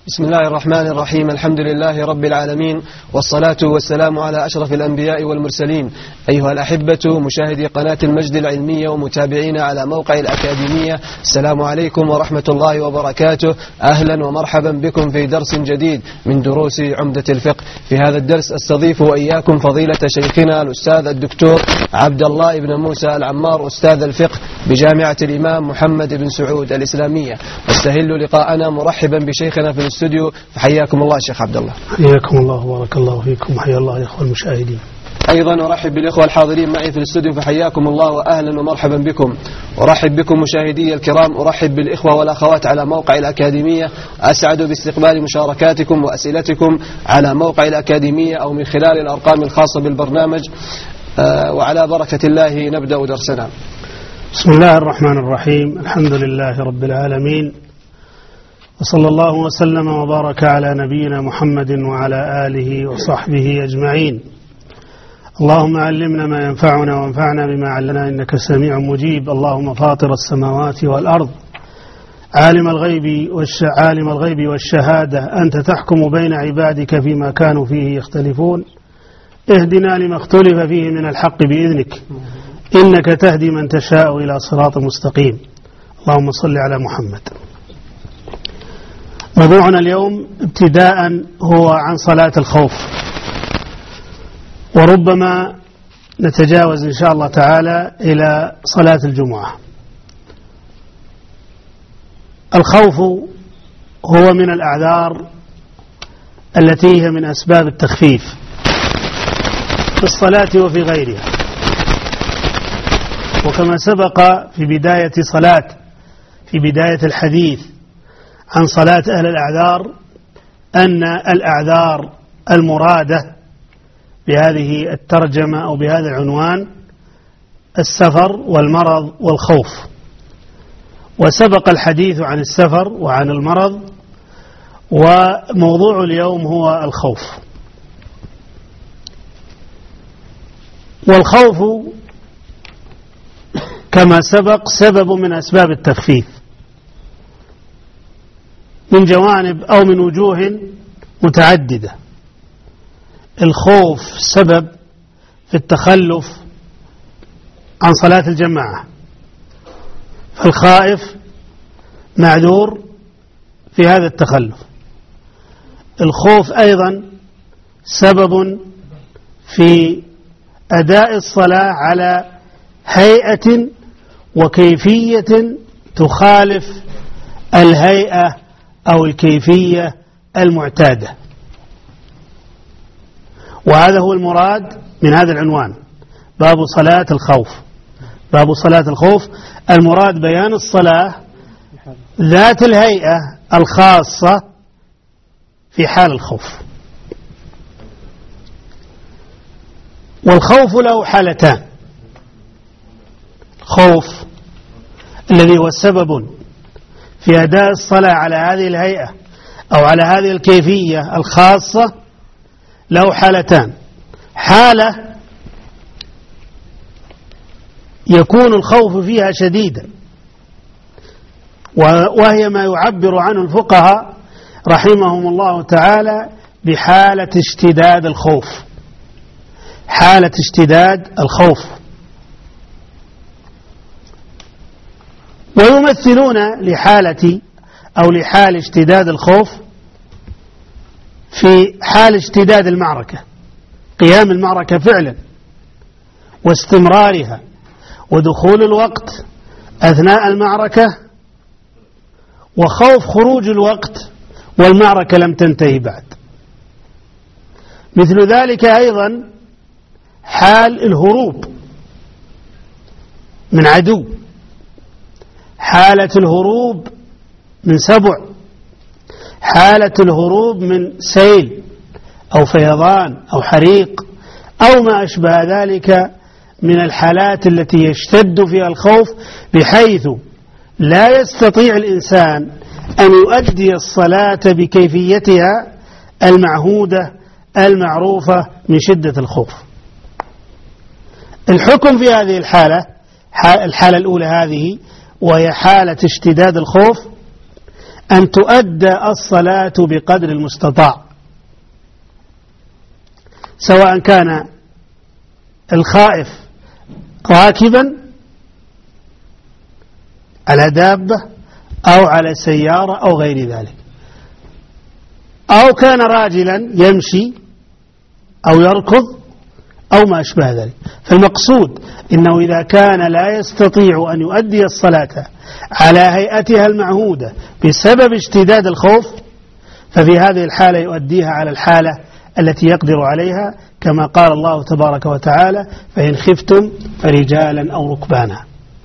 بسم الله الرحمن الرحيم. الحمد لله رب العالمين، والصلاة والسلام على أشرف الأنبياء والمرسلين. أيها الأحبة مشاهدي قناة المجد العلمية ومتابعين على موقع الأكاديمية، السلام عليكم ورحمة الله وبركاته. أهلا ومرحبا بكم في درس جديد من دروس عمدة الفقه. في هذا الدرس استضيف وإياكم فضيلة شيخنا الأستاذ الدكتور عبد الله بن موسى العمار، أستاذ الفقه بجامعة الإمام محمد بن سعود الإسلامية. استهل لقاءنا مرحبا بشيخنا في الاستوديو، فحياكم الله شيخ عبد الله. حياكم الله وبارك الله فيكم، وحيا الله الإخوة المشاهدين. أيضا أرحب بالإخوة الحاضرين معي في الاستوديو، فحياكم الله وأهلا ومرحبا بكم. أرحب بكم مشاهدي الكرام، أرحب بالإخوة والأخوات على موقع الأكاديمية. أسعد باستقبال مشاركاتكم وأسئلتكم على موقع الأكاديمية أو من خلال الأرقام الخاصة بالبرنامج. وعلى بركة الله نبدأ درسنا. بسم الله الرحمن الرحيم. الحمد لله رب العالمين، وصلى الله وسلم وبارك على نبينا محمد وعلى آله وصحبه أجمعين. اللهم علمنا ما ينفعنا وانفعنا بما علمنا، إنك سميع مجيب. اللهم فاطر السماوات والأرض، عالم الغيب والشهادة، أنت تحكم بين عبادك فيما كانوا فيه يختلفون. اهدنا لما اختلف فيه من الحق بإذنك، إنك تهدي من تشاء إلى صراط مستقيم. اللهم صل على محمد. موضوعنا اليوم ابتداء هو عن صلاة الخوف، وربما نتجاوز إن شاء الله تعالى إلى صلاة الجمعة. الخوف هو من الأعذار التي هي من أسباب التخفيف في الصلاة وفي غيرها. وكما سبق في بداية الحديث عن صلاة أهل الأعذار، أن الأعذار المرادة بهذه الترجمة أو بهذا العنوان السفر والمرض والخوف. وسبق الحديث عن السفر وعن المرض، وموضوع اليوم هو الخوف. والخوف كما سبق سبب من أسباب التخفيف من جوانب أو من وجوه متعددة. الخوف سبب في التخلف عن صلاة الجماعة، فالخائف معذور في هذا التخلف. الخوف أيضا سبب في أداء الصلاة على هيئة وكيفية تخالف الهيئة أو الكيفية المعتادة. وهذا هو المراد من هذا العنوان، باب صلاة الخوف. باب صلاة الخوف المراد بيان الصلاة ذات الهيئة الخاصة في حال الخوف. والخوف له حالتان: خوف الذي هو السبب في أداء الصلاة على هذه الهيئة أو على هذه الكيفية الخاصة، له حالتان: حالة يكون الخوف فيها شديدا، وهي ما يعبر عنه الفقهاء رحمهم الله تعالى بحالة اشتداد الخوف. حالة اشتداد الخوف. ويمثلون لحال اشتداد الخوف في حال اشتداد المعركة، قيام المعركة فعلا واستمرارها ودخول الوقت أثناء المعركة، وخوف خروج الوقت والمعركة لم تنتهي بعد. مثل ذلك أيضا حال الهروب من عدو، حالة الهروب من سبع، حالة الهروب من سيل أو فيضان أو حريق أو ما أشبه ذلك من الحالات التي يشتد فيها الخوف بحيث لا يستطيع الإنسان أن يؤدي الصلاة بكيفيتها المعهودة المعروفة من شدة الخوف. الحكم في هذه الحالة الأولى هذه، وهي حالة اشتداد الخوف، أن تؤدى الصلاة بقدر المستطاع، سواء كان الخائف راكبا على دابة أو على سيارة أو غير ذلك، أو كان راجلا يمشي أو يركض أو ما أشبه ذلك. فالمقصود إنه إذا كان لا يستطيع أن يؤدي الصلاة على هيئتها المعهودة بسبب اشتداد الخوف، ففي هذه الحالة يؤديها على الحالة التي يقدر عليها، كما قال الله تبارك وتعالى: فإن خفتم فرجالا أو ركبانا.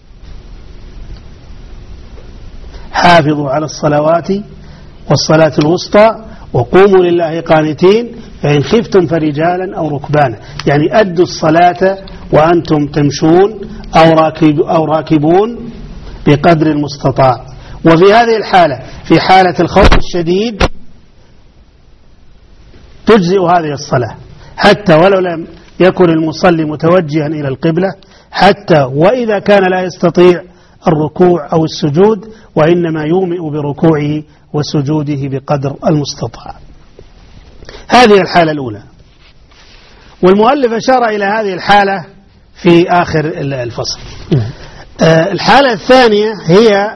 حافظوا على الصلوات والصلاة الوسطى وقوموا لله قانتين فإن خفتم فرجالا أو ركبانا، يعني أدوا الصلاة وأنتم تمشون أو راكبون بقدر المستطاع. وفي هذه الحالة، في حالة الخوف الشديد، تجزئ هذه الصلاة حتى ولو لم يكن المصلي متوجها إلى القبلة، حتى وإذا كان لا يستطيع الركوع أو السجود، وإنما يومئ بركوعه وسجوده بقدر المستطاع. هذه الحالة الأولى، والمؤلف أشار إلى هذه الحالة في آخر الفصل. الحالة الثانية هي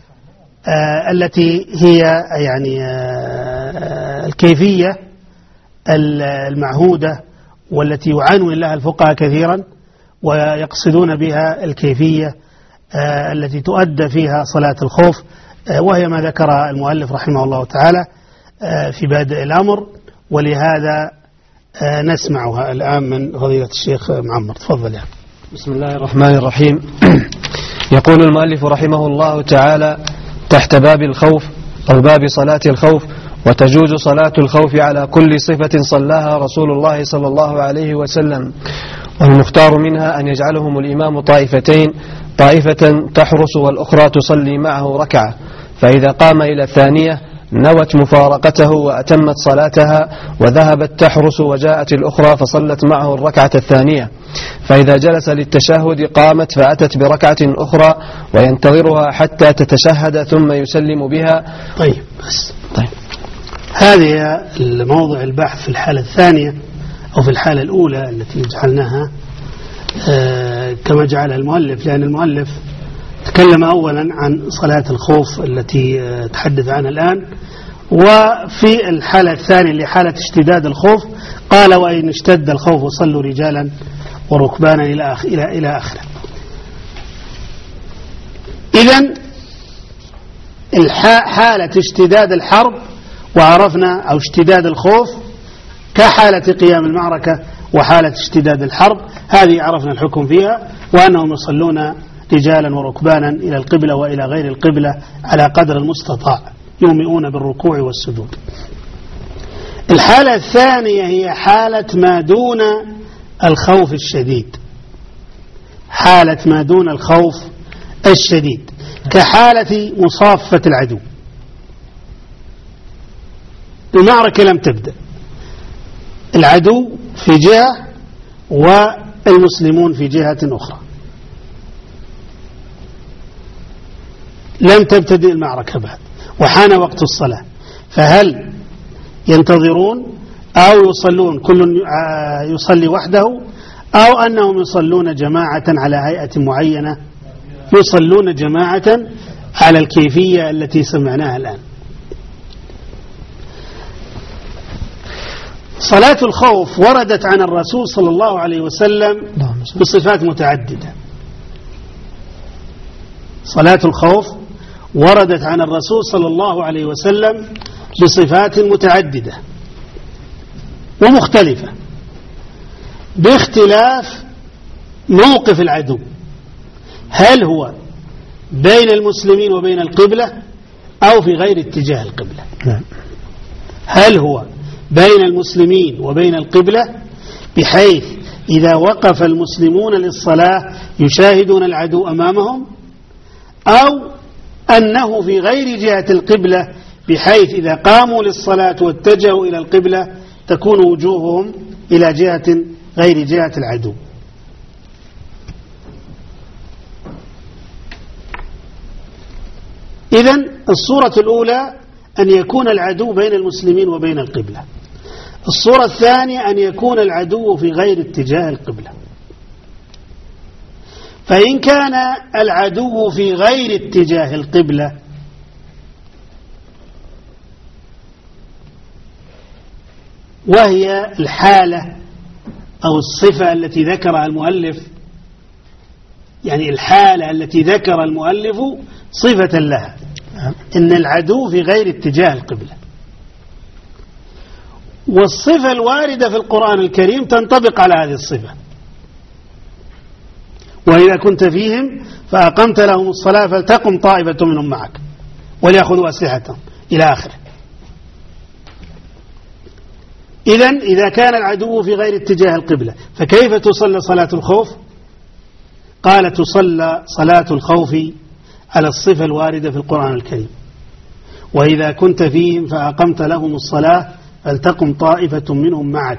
التي هي يعني الكيفية المعهودة، والتي يعنون لها الفقهاء كثيرا ويقصدون بها الكيفية التي تؤدى فيها صلاة الخوف، وهي ما ذكر المؤلف رحمه الله تعالى في بادئ الأمر، ولهذا نسمعها الآن من فضيلة الشيخ معمر. تفضل. يعني بسم الله الرحمن الرحيم. يقول المؤلف رحمه الله تعالى تحت باب الخوف أو باب صلاة الخوف: وتجوز صلاة الخوف على كل صفة صلاها رسول الله صلى الله عليه وسلم، والمختار منها أن يجعلهم الإمام طائفتين، طائفة تحرس والأخرى تصلي معه ركعة، فإذا قام إلى الثانية نوت مفارقته وأتمت صلاتها، وذهبت تحرس وجاءت الأخرى فصلت معه الركعة الثانية، فإذا جلس للتشهد قامت فأتت بركعة أخرى وينتظرها حتى تتشهد ثم يسلم بها. طيب. هذه الموضع البحث في الحالة الثانية أو في الحالة الأولى التي جعلناها كما جعلها المؤلف، لأن المؤلف تكلم أولا عن صلاة الخوف التي تحدث عنها الآن، وفي الحالة الثانية لحالة اشتداد الخوف قال: وإن اشتد الخوف صلوا رجالا وركبانا إلى آخره. إذن حالة اشتداد الحرب وعرفنا أو اشتداد الخوف كحالة قيام المعركة وحالة اشتداد الحرب، هذه عرفنا الحكم فيها، وأنهم يصلون رجالا وركبانا إلى القبلة وإلى غير القبلة على قدر المستطاع، يومئون بالركوع والسجود. الحالة الثانية هي حالة ما دون الخوف الشديد، حالة ما دون الخوف الشديد كحالة مصافة العدو. المعركة لم تبدأ، العدو في جهة والمسلمون في جهة أخرى، لم تبتدئ المعركة بعد وحان وقت الصلاة، فهل ينتظرون أو يصلون كل يصلي وحده، أو أنهم يصلون جماعة على هيئة معينة؟ يصلون جماعة على الكيفية التي سمعناها الآن. صلاة الخوف وردت عن الرسول صلى الله عليه وسلم بصفات متعددة. صلاة الخوف وردت عن الرسول صلى الله عليه وسلم بصفات متعددة ومختلفة باختلاف موقف العدو، هل هو بين المسلمين وبين القبلة أو في غير اتجاه القبلة؟ هل هو بين المسلمين وبين القبلة بحيث إذا وقف المسلمون للصلاة يشاهدون العدو أمامهم، أو أنه في غير جهة القبلة بحيث إذا قاموا للصلاة واتجهوا إلى القبلة تكون وجوههم إلى جهة غير جهة العدو؟ إذن الصورة الأولى أن يكون العدو بين المسلمين وبين القبلة. الصورة الثانية أن يكون العدو في غير اتجاه القبلة. فإن كان العدو في غير اتجاه القبلة وهي الحالة أو الصفة التي ذكرها المؤلف، يعني الحالة التي ذكر المؤلف صفة لها، إن العدو في غير اتجاه القبلة. والصفة الواردة في القرآن الكريم تنطبق على هذه الصفة. وإذا كنت فيهم فأقمت لهم الصلاة فلتقم طائفة منهم معك وليأخذوا أسلحتهم إلى آخره. إذن إذا كان العدو في غير اتجاه القبلة فكيف تصلى صلاة الخوف؟ قال تصلى صلاة الخوف على الصفة الواردة في القرآن الكريم. وإذا كنت فيهم فأقمت لهم الصلاة فلتقم طائفة منهم معك.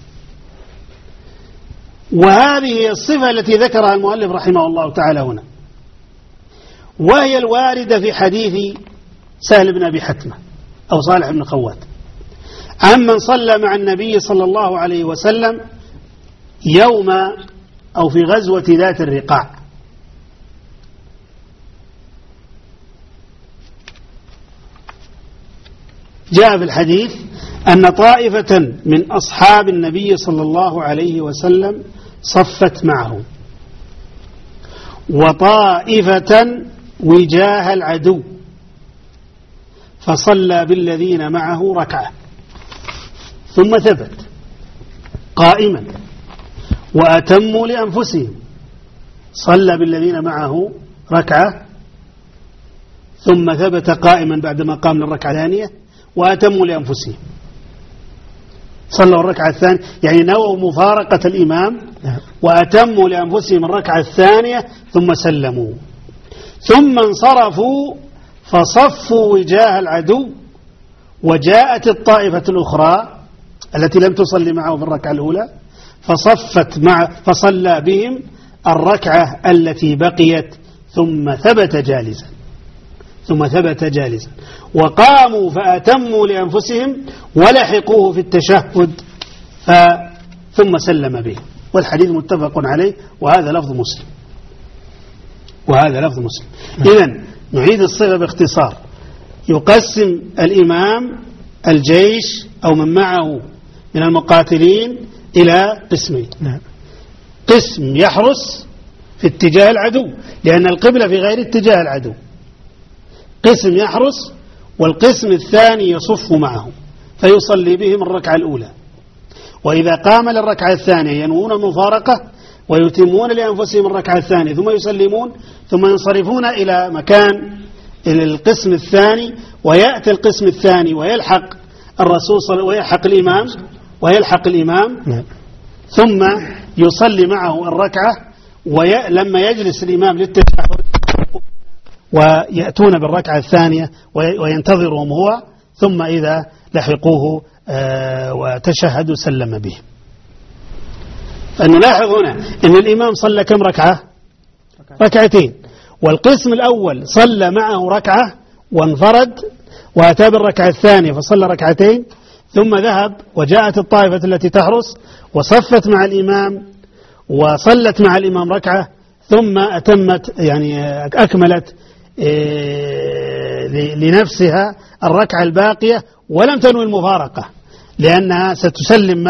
وهذه هي الصفة التي ذكرها المؤلف رحمه الله تعالى هنا، وهي الواردة في حديث سهل بن أبي حتمة أو صالح بن خوات عمن صلى مع النبي صلى الله عليه وسلم يوم أو في غزوة ذات الرقاع. جاء في الحديث أن طائفة من أصحاب النبي صلى الله عليه وسلم صفت معه، وطائفة وجاه العدو، فصلى بالذين معه ركعة ثم ثبت قائما وأتموا لأنفسهم. صلى بالذين معه ركعة ثم ثبت قائما بعدما قام للركعة الثانية وأتموا لأنفسهم. صلوا الركعة الثانية يعني نووا مفارقة الإمام وأتموا لأنفسهم الركعة الثانية ثم سلموا، ثم انصرفوا فصفوا وجاه العدو. وجاءت الطائفة الأخرى التي لم تصلي معه في الركعة الأولى فصلى بهم الركعة التي بقيت ثم ثبت جالسا وقاموا فأتموا لأنفسهم ولحقوه في التشهد ثم سلم به. والحديث متفق عليه وهذا لفظ مسلم. إذن نعيد الصيغة باختصار. يقسم الإمام الجيش أو من معه من المقاتلين إلى قسمين. قسم يحرس في اتجاه العدو لأن القبلة في غير اتجاه العدو، قسم يحرس، والقسم الثاني يصف معه فيصلي بهم الركعة الأولى. وإذا قام للركعة الثانية ينوون المفارقة ويتمون لأنفسهم الركعة الثانية ثم يسلمون ثم ينصرفون إلى مكان القسم الثاني، ويأتي القسم الثاني ويلحق الرسول ويلحق الإمام ثم يصلي معه الركعة. ولما يجلس الإمام للتشهد ويأتون بالركعة الثانية وينتظرهم هو، ثم إذا لحقوه وتشهدوا سلم به. فنلاحظ هنا أن الإمام صلى كم ركعة؟ ركعتين. والقسم الأول صلى معه ركعة وانفرد وأتى بالركعة الثانية فصلى ركعتين، ثم ذهب وجاءت الطائفة التي تحرس وصفت مع الإمام وصلت مع الإمام ركعة ثم أتمت يعني أكملت لنفسها الركعة الباقية ولم تنوي المفارقة لأنها ستسلم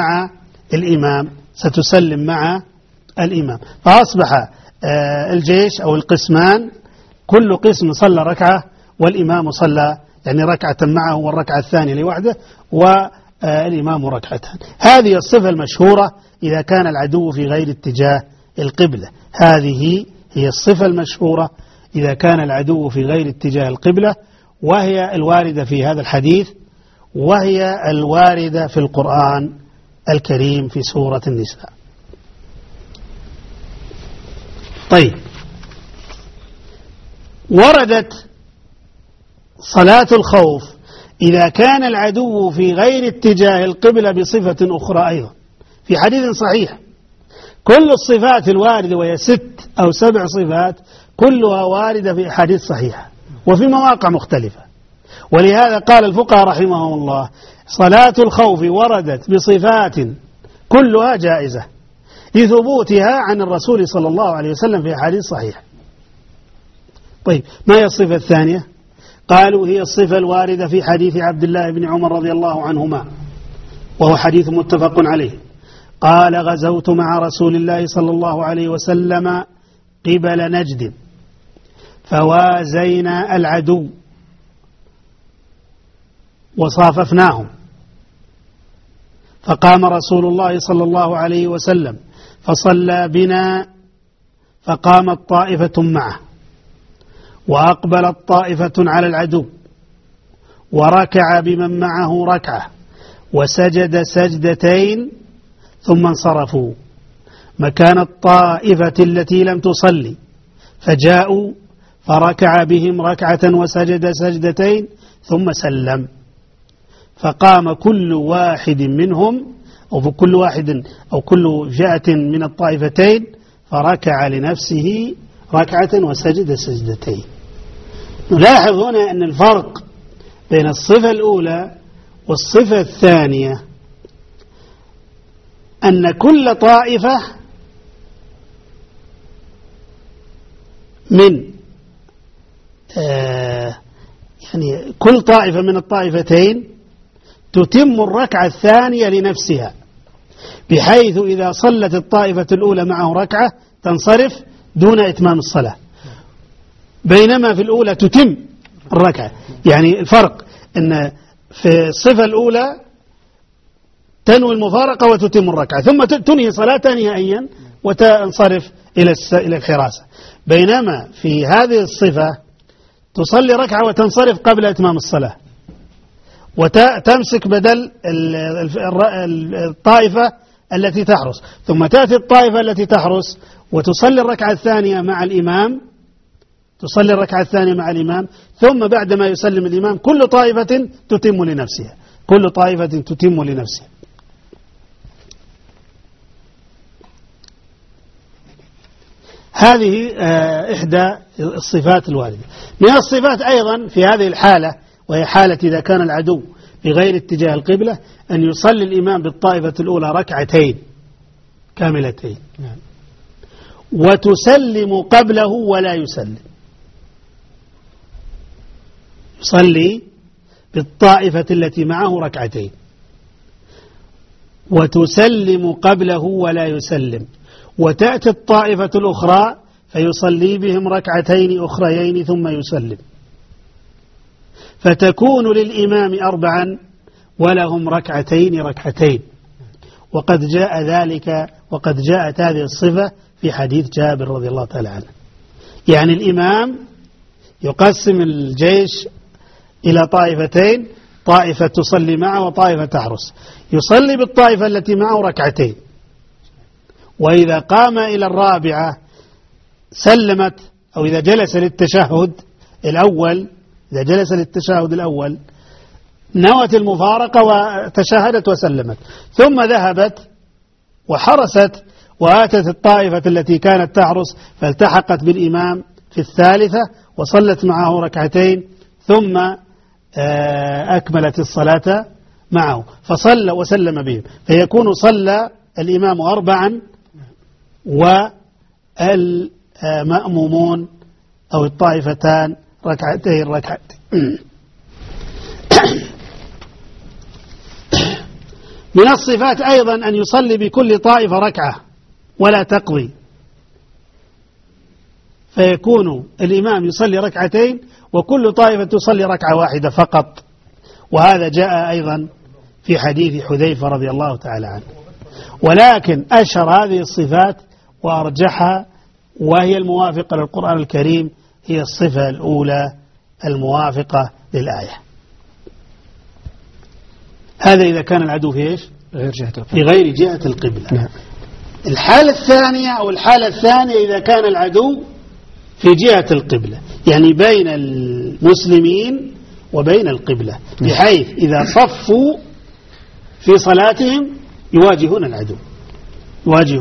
مع الإمام. فأصبح الجيش أو القسمان كل قسم صلى ركعة والإمام صلى يعني ركعة معه والركعة الثانية لوحده والإمام ركعتان. هذه الصفة المشهورة إذا كان العدو في غير اتجاه القبلة. هذه هي الصفة المشهورة إذا كان العدو في غير اتجاه القبلة، وهي الواردة في هذا الحديث وهي الواردة في القرآن الكريم في سورة النساء. طيب، وردت صلاة الخوف إذا كان العدو في غير اتجاه القبلة بصفة أخرى أيضا في حديث صحيح. كل الصفات الواردة وهي 6 أو 7 صفات كلها واردة في أحاديث صحيحة. وفي مواقع مختلفة. ولهذا قال الفقهاء رحمهم الله صلاة الخوف وردت بصفات كلها جائزة لثبوتها عن الرسول صلى الله عليه وسلم في حديث صحيح. طيب ما هي الصفة الثانية؟ قالوا هي الصفة الواردة في حديث عبد الله بن عمر رضي الله عنهما وهو حديث متفق عليه. قال غزوت مع رسول الله صلى الله عليه وسلم قبل نجد فوازينا العدو وصاففناهم فقام رسول الله صلى الله عليه وسلم فصلى بنا فقامت طائفة معه وأقبلت طائفة على العدو وركع بمن معه ركعة وسجد سجدتين ثم انصرفوا مكان الطائفة التي لم تصلي فجاءوا فركع بهم ركعة وسجد سجدتين ثم سلم فقام كل واحد منهم أو كل فئة من الطائفتين فركع لنفسه ركعة وسجد سجدتين. نلاحظ هنا أن الفرق بين الصفة الأولى والصفة الثانية أن كل طائفة من يعني كل طائفة من الطائفتين تتم الركعة الثانية لنفسها، بحيث إذا صلت الطائفة الأولى معه ركعة تنصرف دون إتمام الصلاة، بينما في الأولى تتم الركعة. يعني الفرق أن في الصفة الأولى تنوي المفارقة وتتم الركعة ثم تنهي صلاتها نهائيا وتنصرف إلى الحراسة، بينما في هذه الصفة تصلي ركعة وتنصرف قبل إتمام الصلاة وتمسك بدل الطائفة التي تحرس، ثم تأتي الطائفة التي تحرس وتصلي الركعة الثانية مع الإمام، ثم بعدما يسلم الإمام كل طائفة تتم لنفسها. هذه إحدى الصفات الواردة. من الصفات أيضا في هذه الحالة، وهي حالة إذا كان العدو بغير اتجاه القبلة، أن يصلي الإمام بالطائفة الأولى ركعتين كاملتين وتسلم قبله ولا يسلم. يصلي بالطائفة التي معه ركعتين وتسلم قبله ولا يسلم، وتأتي الطائفة الأخرى فيصلي بهم ركعتين أخريين ثم يسلم، فتكون للإمام 4 ولهم ركعتين. وقد جاءت هذه الصفة في حديث جابر رضي الله تعالى عنه. يعني الإمام يقسم الجيش إلى طائفتين، طائفة تصلي معه وطائفة تحرس، يصلي بالطائفة التي معه ركعتين، وإذا قام إلى الرابعة سلمت، أو إذا جلس للتشهد الأول نوت المفارقة وتشهدت وسلمت، ثم ذهبت وحرست وآتت الطائفة التي كانت تحرس فالتحقت بالإمام في الثالثة وصلت معه ركعتين، ثم أكملت الصلاة معه فصلى وسلم بهم، فيكون صلى الإمام 4 والمأمومون أو الطائفتان ركعتين. من الصفات أيضا أن يصلي بكل طائفة ركعة ولا تقضي، فيكون الإمام يصلي ركعتين وكل طائفة تصلي ركعة واحدة فقط، وهذا جاء أيضا في حديث حذيفة رضي الله تعالى عنه. ولكن أشهر هذه الصفات وأرجحها وهي الموافقة للقرآن الكريم هي الصفة الأولى الموافقة للآية. هذا إذا كان العدو في إيش؟ في غير جهة القبلة. نعم. الحالة الثانية إذا كان العدو في جهة القبلة، يعني بين المسلمين وبين القبلة، بحيث إذا صفوا في صلاتهم يواجهون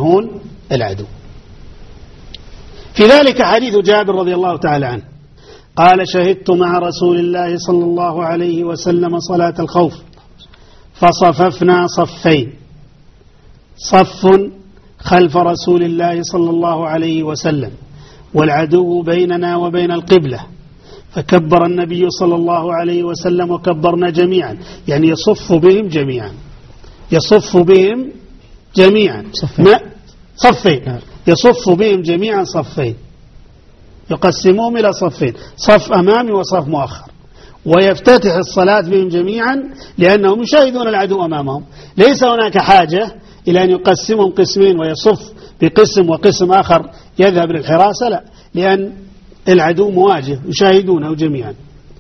العدو. في ذلك حديث جابر رضي الله تعالى عنه قال شهدت مع رسول الله صلى الله عليه وسلم صلاة الخوف فصففنا صفين، صف خلف رسول الله صلى الله عليه وسلم والعدو بيننا وبين القبلة، فكبر النبي صلى الله عليه وسلم وكبرنا جميعا، يعني يصف بهم جميعا، يصف بهم جميعا صفين، يصف بهم جميعا صفين، يقسمهم إلى صفين، صف أمامي وصف مؤخر، ويفتتح الصلاة بهم جميعا لأنهم يشاهدون العدو أمامهم. ليس هناك حاجة إلى أن يقسمهم قسمين ويصف بقسم وقسم آخر يذهب للحراسة، لا، لأن العدو مواجه يشاهدونه جميعا.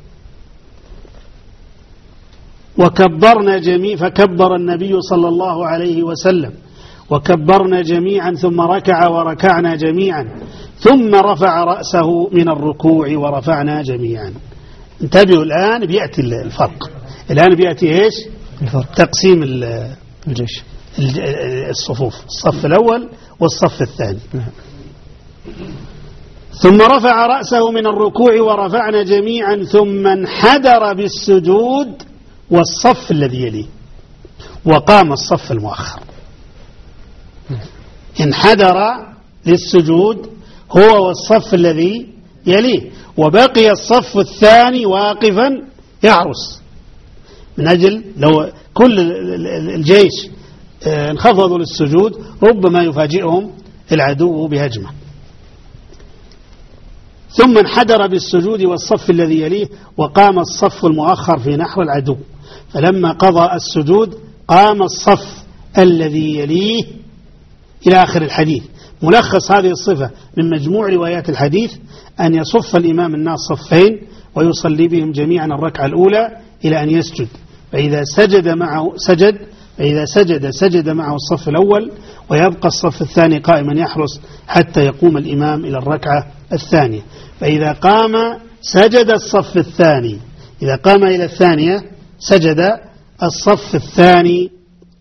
وكبرنا جميعا، فكبر النبي صلى الله عليه وسلم وكبرنا جميعا ثم ركع وركعنا جميعا ثم رفع رأسه من الركوع ورفعنا جميعا. انتبهوا الآن بيأتي الفرق، الآن بيأتي إيش؟ الفرق تقسيم الجيش الصفوف، الصف الأول والصف الثاني. ثم رفع رأسه من الركوع ورفعنا جميعا ثم انحدر بالسجود والصف الذي يليه، وقام الصف المؤخر. انحدر للسجود هو والصف الذي يليه، وبقي الصف الثاني واقفا يحرس، من أجل لو كل الجيش انخفضوا للسجود ربما يفاجئهم العدو بهجمة. ثم انحدر بالسجود والصف الذي يليه وقام الصف المؤخر في نحو العدو، فلما قضى السجود قام الصف الذي يليه إلى آخر الحديث. ملخص هذه الصفة من مجموع روايات الحديث أن يصف الإمام الناس صفين ويصلي بهم جميعا الركعة الأولى إلى أن يسجد، فإذا سجد معه سجد معه الصف الأول، ويبقى الصف الثاني قائما يحرس حتى يقوم الإمام إلى الركعة الثانية، فإذا قام سجد الصف الثاني، إذا قام إلى الثانية سجد الصف الثاني،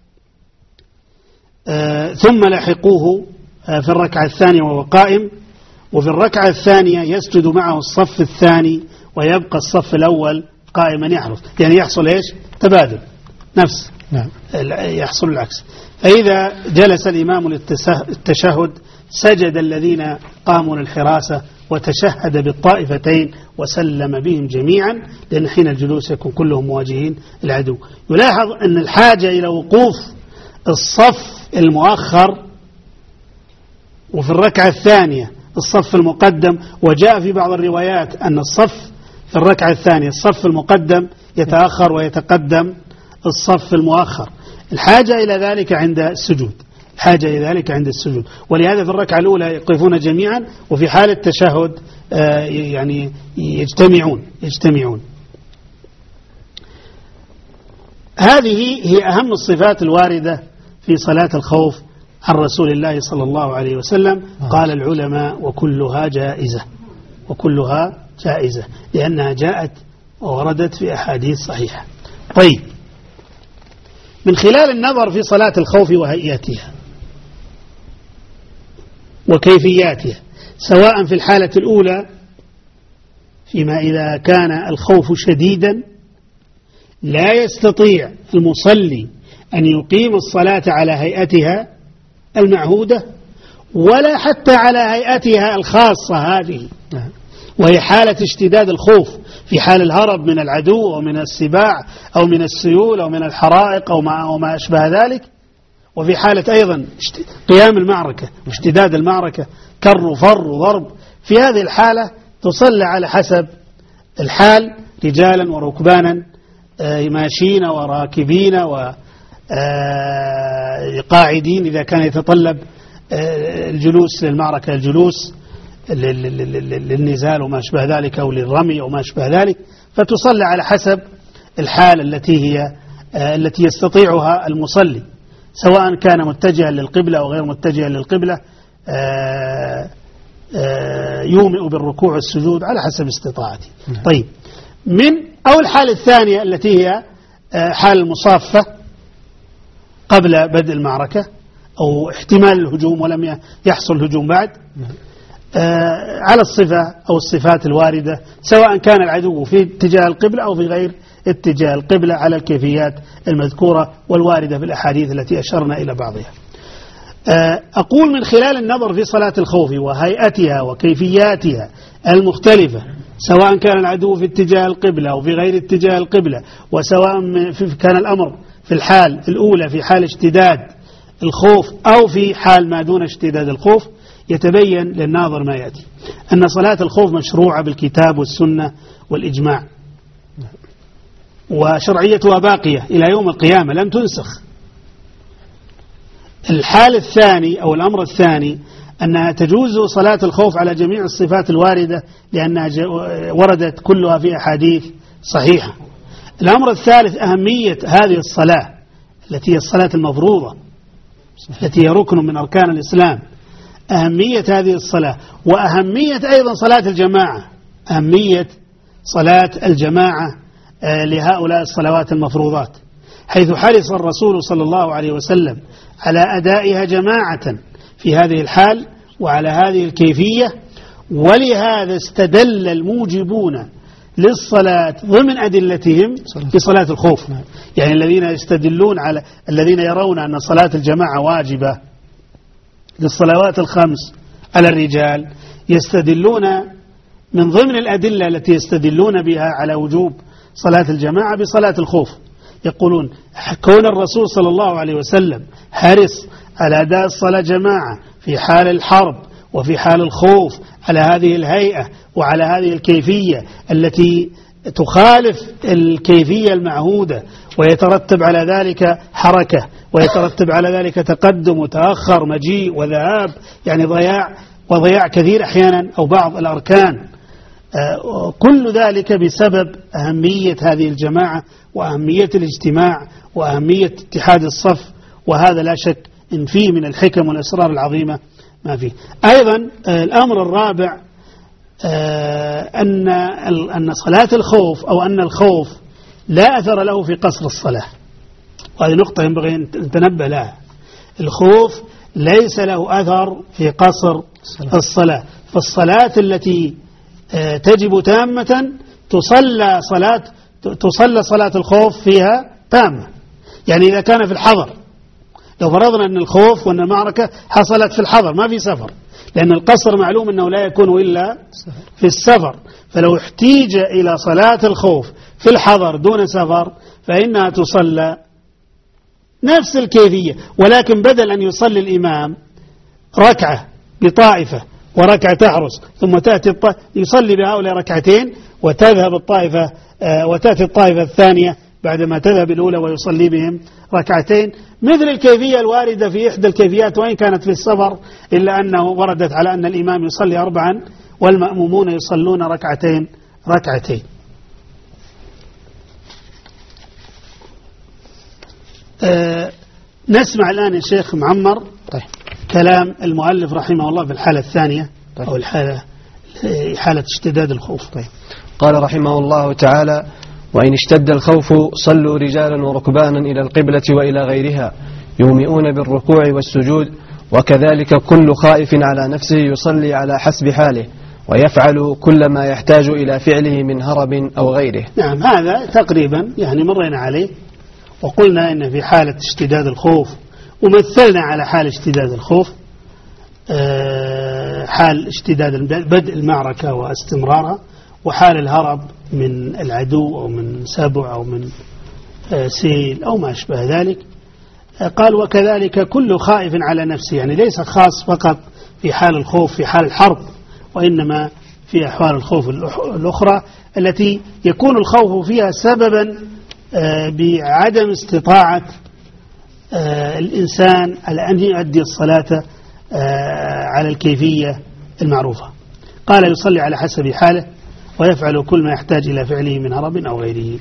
ثم لحقوه في الركعة الثانية وهو قائم، وفي الركعة الثانية يسجد معه الصف الثاني ويبقى الصف الأول قائما يحرس، يعني يحصل إيش؟ تبادل نفس، يحصل العكس. فإذا جلس الإمام للتشهد سجد الذين قاموا للحراسة وتشهد بالطائفتين وسلم بهم جميعا، لأن حين الجلوس يكون كلهم مواجهين العدو. يلاحظ أن الحاجة إلى وقوف الصف المؤخر وفي الركعة الثانية الصف المقدم، وجاء في بعض الروايات أن الصف في الركعة الثانية الصف المقدم يتأخر ويتقدم الصف المؤخر. الحاجة إلى ذلك عند السجود، الحاجة إلى ذلك عند السجود، ولهذا في الركعة الأولى يقفون جميعا، وفي حال التشهد يعني يجتمعون. هذه هي أهم الصفات الواردة في صلاة الخوف عن رسول الله صلى الله عليه وسلم. قال العلماء وكلها جائزة لأنها جاءت ووردت في أحاديث صحيحة. طيب، من خلال النظر في صلاة الخوف وهيئاتها وكيفياتها، سواء في الحالة الأولى فيما إذا كان الخوف شديدا لا يستطيع المصلي أن يقيم الصلاة على هيئتها المعهودة ولا حتى على هيئتها الخاصة هذه، وهي حالة اشتداد الخوف، في حال الهرب من العدو أو من السباع أو من السيول أو من الحرائق أو ما أشبه ذلك، وفي حالة أيضا قيام المعركة واشتداد المعركة كر وفر وضرب. في هذه الحالة تصلى على حسب الحال، رجالا وركبانا، ماشين وراكبين وقاعدين إذا كان يتطلب الجلوس للمعركة، الجلوس للنزال وما أشبه ذلك أو للرمي أو ما أشبه ذلك، فتصلى على حسب الحال التي يستطيعها المصلي، سواء كان متجها للقبلة أو غير متجها للقبلة، يومئ بالركوع والسجود على حسب استطاعته. طيب، أو الحالة الثانية التي هي حال المصافة قبل بدء المعركة أو احتمال الهجوم ولم يحصل هجوم بعد، على الصفة أو الصفات الواردة، سواء كان العدو في اتجاه القبلة أو في غير اتجاه القبلة، على الكيفيات المذكورة والواردة في الأحاديث التي أشرنا إلى بعضها. أقول من خلال النظر في صلاة الخوف وهيئتها وكيفياتها المختلفة، سواء كان العدو في اتجاه القبلة أو في غير اتجاه القبلة، وسواء كان الأمر في الحال الأولى في حال اشتداد الخوف أو في حال ما دون اشتداد الخوف، يتبين للناظر ما يأتي أن صلاة الخوف مشروعة بالكتاب والسنة والإجماع، وشرعيتها باقية إلى يوم القيامة لم تنسخ. الحال الثاني أو الأمر الثاني أنها تجوز صلاة الخوف على جميع الصفات الواردة لأنها وردت كلها في أحاديث صحيحة. الأمر الثالث أهمية هذه الصلاة التي هي الصلاة المفروضة التي هي ركن من أركان الإسلام، أهمية هذه الصلاة، وأهمية أيضا صلاة الجماعة، أهمية صلاة الجماعة لهؤلاء الصلوات المفروضات، حيث حرص الرسول صلى الله عليه وسلم على أدائها جماعة في هذه الحال وعلى هذه الكيفية. ولهذا استدل الموجبون للصلاة ضمن أدلتهم في صلاة الخوف، يعني الذين يستدلون على الذين يرون أن صلاة الجماعة واجبة للصلوات الخمس على الرجال، يستدلون من ضمن الأدلة التي يستدلون بها على وجوب صلاة الجماعة بصلاة الخوف. يقولون كون الرسول صلى الله عليه وسلم حرص على أداء الصلاة جماعة في حال الحرب وفي حال الخوف على هذه الهيئة وعلى هذه الكيفية التي تخالف الكيفية المعهودة، ويترتب على ذلك حركة، ويترتب على ذلك تقدم وتأخر، مجيء وذهاب، يعني ضياع كثير أحيانا أو بعض الأركان. كل ذلك بسبب أهمية هذه الجماعة وأهمية الاجتماع وأهمية اتحاد الصف، وهذا لا شك إن فيه من الحكم والأسرار العظيمة ما فيه. أيضا الأمر الرابع أن صلاة الخوف أو أن الخوف لا أثر له في قصر الصلاة، وهذه نقطة ينبغي أن نتنبه لها. الخوف ليس له أثر في قصر الصلاة، فالصلاة التي تجب تامة تصلى صلاة الخوف فيها تامة. يعني إذا كان في الحضر، لو فرضنا أن الخوف وأن المعركة حصلت في الحضر ما في سفر، لأن القصر معلوم أنه لا يكون إلا في السفر، فلو احتيج إلى صلاة الخوف في الحضر دون سفر فإنها تصلى نفس الكيفية، ولكن بدل أن يصلي الإمام ركعة بطائفة وركعة تحرس ثم تأتي يصلي بهؤلاء ركعتين وتذهب وتأتي الطائفة الثانية بعدما تذهب الأولى ويصلي بهم ركعتين، مثل الكيفية الواردة في إحدى الكيفيات وإن كانت في السفر، إلا أنه وردت على أن الإمام يصلي 4 والمأمومون يصلون ركعتين. نسمع الآن يا شيخ معمر كلام المؤلف رحمه الله في الحالة الثانية أو حالة اشتداد الخوف. قال رحمه الله تعالى: وإن اشتد الخوف صلوا رجالا وركبانا إلى القبلة وإلى غيرها يومئون بالركوع والسجود، وكذلك كل خائف على نفسه يصلي على حسب حاله ويفعل كل ما يحتاج إلى فعله من هرب أو غيره. نعم، هذا تقريبا يعني مرينا عليه وقلنا إن في حالة اشتداد الخوف ومثلنا على حال اشتداد الخوف حال اشتداد بدء المعركة واستمرارها، وحال الهرب من العدو أو من سبع أو من سيل أو ما أشبه ذلك. قال وكذلك كل خائف على نفسه، يعني ليس خاص فقط في حال الخوف في حال الحرب، وإنما في أحوال الخوف الأخرى التي يكون الخوف فيها سببا بعدم استطاعة الإنسان على أن يؤدي الصلاة على الكيفية المعروفة. قال يصلي على حسب حاله ويفعل كل ما يحتاج إلى فعله من هرب أو غيره.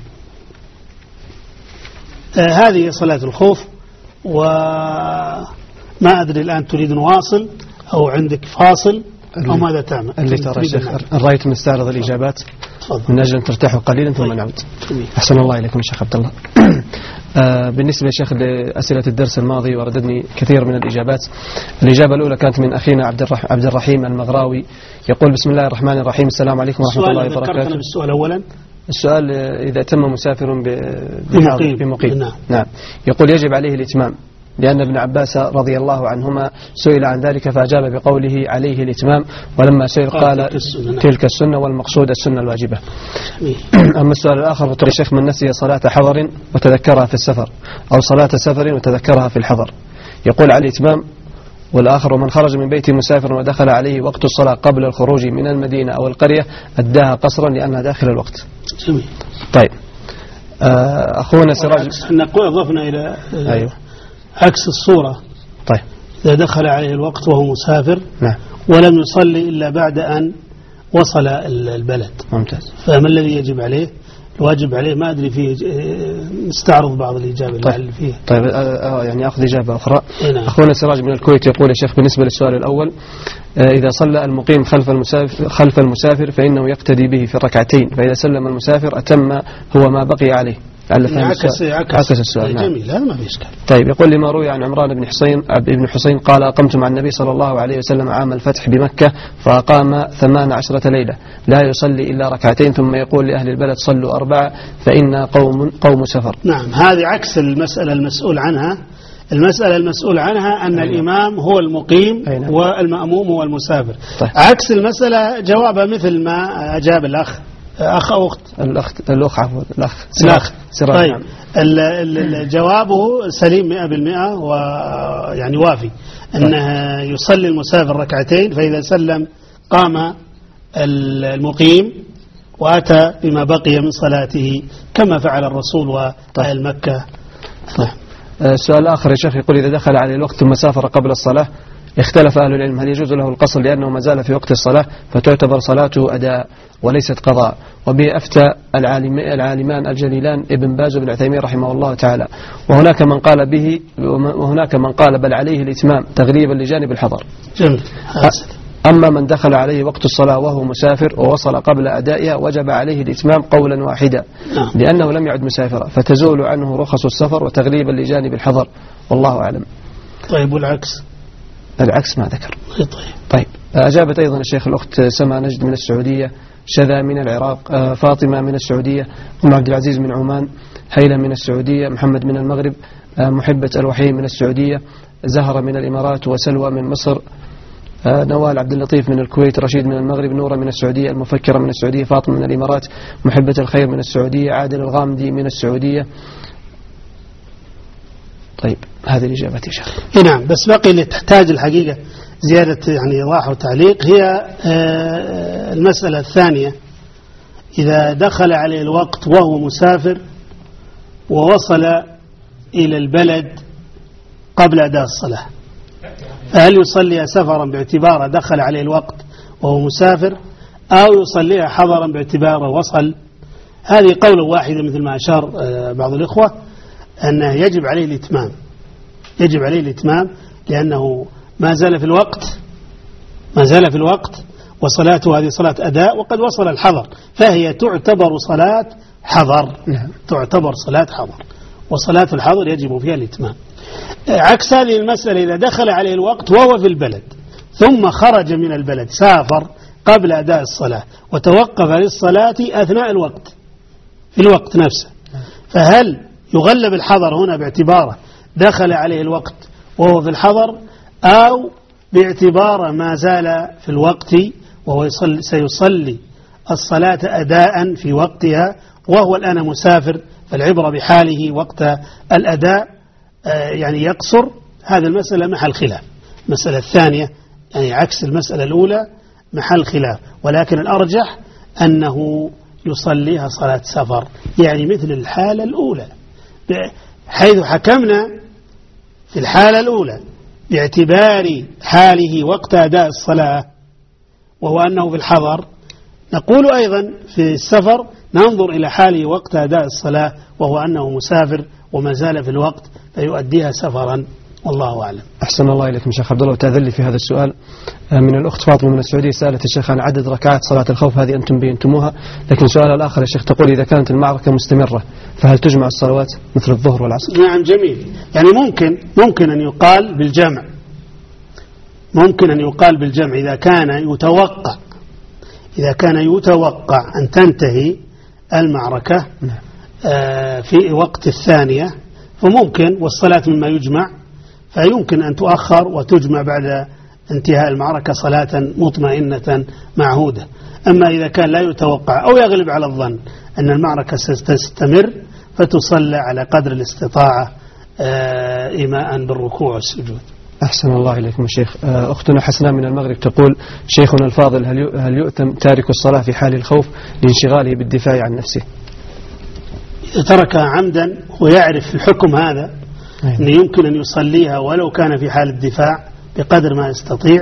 هذه صلاة الخوف. وما أدري الآن تريد نواصل أو عندك فاصل أو ماذا تعمل؟ اللي ترى الشيخ الرايت مستعرض الإجابات. من أجل أن ترتاحوا قليلا ثم نعود. أحسن الله إليكم شيخ عبد الله. بالنسبة يا شيخ لأسئلة الدرس الماضي ورددني كثير من الإجابات. الإجابة الأولى كانت من أخينا عبد الرحيم المغراوي، يقول بسم الله الرحمن الرحيم، السلام عليكم ورحمة الله وبركاته. بالسؤال أولا، السؤال إذا تم مسافر بمقيم. نعم. يقول يجب عليه الإتمام، لأن ابن عباس رضي الله عنهما سئل عن ذلك فأجاب بقوله عليه الإتمام، ولما سئل قال تلك السنة والمقصود السنة الواجبة. أما السؤال الآخر فتقول الشيخ من نسي صلاة حضر وتذكرها في السفر أو صلاة سفر وتذكرها في الحضر يقول على الإتمام. والآخر ومن خرج من بيت مسافر ودخل عليه وقت الصلاة قبل الخروج من المدينة أو القرية أداها قصرا لأنها داخل الوقت. جميل. طيب أخونا سراج، نقول أضفنا إلى أيوه عكس الصورة. طيب إذا دخل عليه الوقت وهو مسافر نعم ولم يصلي إلا بعد أن وصل البلد، ممتاز، فما الذي يجب عليه؟ الواجب عليه ما أدري فيه، نستعرض بعض الإجابة اللي فيه. طيب يعني أخذ إجابة أخرى. نعم. أخونا سراج من الكويت يقول يا شيخ بالنسبة للسؤال الأول، إذا صلى المقيم خلف المسافر فإنه يقتدي به في الركعتين، فإذا سلم المسافر أتم هو ما بقي عليه. عكس السؤال. نعم. جميل، هذا ما في إشكال. طيب يقول لما روي عن عمران بن حسين قال أقمت مع النبي صلى الله عليه وسلم عام الفتح بمكة فأقام 18 ليلة لا يصلي إلا ركعتين ثم يقول لأهل البلد صلوا 4 فإنا قوم سفر. نعم، هذه عكس المسألة المسؤول عنها. المسألة المسؤول عنها أن الإمام هو المقيم والمأموم هو المسافر. طيب. عكس المسألة جوابها مثل ما أجاب الأخ أو أخت الأخ. طيب نعم. جوابه سليم 100% ويعني وافي أنه يصلي المسافر ركعتين، فإذا سلم قام المقيم وأتى بما بقي من صلاته كما فعل الرسول وأهل مكة. السؤال الآخر يا شيخ يقول إذا دخل عليه الوقت ثم سافر قبل الصلاة اختلف أهل العلم هل يجوز له القصر لأنه ما زال في وقت الصلاة فتعتبر صلاته أداء وليست قضاء. وبه أفتى العالمان الجليلان ابن باز وابن عثيمين رحمه الله تعالى. وهناك من قال به وهناك من قال بل عليه الإتمام تغليبا لجانب الحضر. جميل. أما من دخل عليه وقت الصلاة وهو مسافر ووصل قبل أدائها وجب عليه الإتمام قولا واحدا لأنه لم يعد مسافرا فتزول عنه رخص السفر وتغليبا لجانب الحضر والله أعلم. طيب والعكس؟ العكس ما ذكر. طيب أجابت أيضا الشيخ الأخت سما نجد من السعودية، شذا من العراق، فاطمة من السعودية، أم عبد العزيز من عمان، هيلة من السعودية، محمد من المغرب، محبة الوحيم من السعودية، زهرة من الإمارات، وسلوى من مصر، نوال عبد اللطيف من الكويت، رشيد من المغرب، نورة من السعودية، المفكرة من السعودية، فاطمة من الإمارات، محبة الخير من السعودية، عادل الغامدي من السعودية. طيب هذه الإجابات يا شيخ. نعم، بس بقي اللي تحتاج الحقيقة زيادة يعني إيضاح وتعليق هي المسألة الثانية. إذا دخل عليه الوقت وهو مسافر ووصل إلى البلد قبل أداء الصلاة فهل يصليها سفرا باعتباره دخل عليه الوقت وهو مسافر أو يصليها حضرا باعتباره وصل؟ هذه قولة واحدة مثل ما أشار بعض الإخوة أنه يجب عليه الإتمام، يجب عليه الإتمام لأنه ما زال في الوقت وصلاته هذه صلاة أداء وقد وصل الحضر فهي تعتبر صلاة حضر. تعتبر صلاة حضر وصلاة الحضر يجب فيها الإتمام. عكس هذه المسألة إذا دخل عليه الوقت وهو في البلد ثم خرج من البلد سافر قبل أداء الصلاة وتوقف للصلاة أثناء الوقت في الوقت نفسه، فهل يغلب الحضر هنا باعتباره دخل عليه الوقت وهو في الحضر أو باعتباره ما زال في الوقت وهو سيصلي الصلاة أداء في وقتها وهو الآن مسافر فالعبرة بحاله وقت الأداء يعني يقصر؟ هذا المسألة محل خلاف. المسألة الثانية يعني عكس المسألة الأولى محل خلاف، ولكن الأرجح أنه يصليها صلاة سفر يعني مثل الحالة الأولى، حيث حكمنا في الحالة الأولى باعتبار حاله وقت أداء الصلاة وهو أنه في الحضر، نقول أيضا في السفر ننظر إلى حاله وقت أداء الصلاة وهو أنه مسافر وما زال في الوقت فيؤديها سفرا والله أعلم. أحسن الله إليكم شيخ عبد الله، وتأذن لي في هذا السؤال من الأخت فاطمة من السعودية، سألت الشيخ عن عدد ركعات صلاة الخوف، هذه أنتم بينتموها، لكن سؤال الآخر يا شيخ تقول إذا كانت المعركة مستمرة فهل تجمع الصلوات مثل الظهر والعصر؟ نعم جميل، يعني ممكن أن يقال بالجمع، ممكن أن يقال بالجمع إذا كان يتوقع أن تنتهي المعركة في وقت الثانية فممكن، والصلاة مما يجمع فيمكن أن تؤخر وتجمع بعد انتهاء المعركة صلاة مطمئنة معهودة. أما إذا كان لا يتوقع أو يغلب على الظن أن المعركة ستستمر فتصلى على قدر الاستطاعة إيماء بالركوع والسجود. أحسن الله إليكم الشيخ. أختنا حسناء من المغرب تقول شيخنا الفاضل هل يؤثم تارك الصلاة في حال الخوف لانشغاله بالدفاع عن نفسه؟ إذا تركها عمدا ويعرف الحكم هذا أنه يمكن أن يصليها ولو كان في حال الدفاع بقدر ما يستطيع،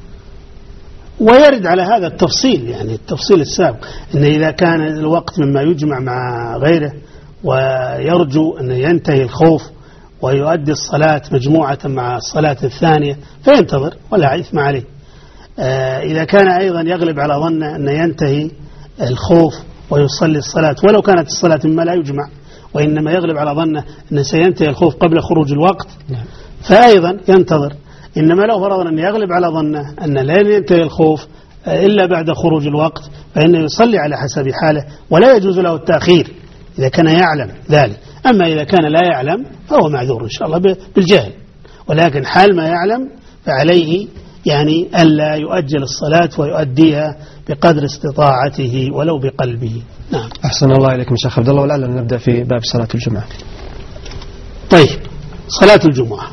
ويرد على هذا التفصيل، يعني التفصيل السابق أن إذا كان الوقت مما يجمع مع غيره ويرجو أن ينتهي الخوف ويؤدي الصلاة مجموعة مع الصلاة الثانية فينتظر ولا إثم عليه. إذا كان أيضا يغلب على ظن أن ينتهي الخوف ويصلي الصلاة ولو كانت الصلاة مما لا يجمع، وإنما يغلب على ظنه أن سينتهي الخوف قبل خروج الوقت فأيضا ينتظر. إنما لو فرضنا أن يغلب على ظنه أن لا ينتهي الخوف إلا بعد خروج الوقت فإنه يصلي على حسب حاله ولا يجوز له التأخير إذا كان يعلم ذلك. أما إذا كان لا يعلم فهو معذور إن شاء الله بالجهل، ولكن حال ما يعلم فعليه يعني ألا يؤجل الصلاة ويؤديها بقدر استطاعته ولو بقلبه. نعم. أحسن الله إليكم شيخ عبد الله، ولعلنا نبدأ في باب صلاة الجمعة. طيب، صلاة الجمعة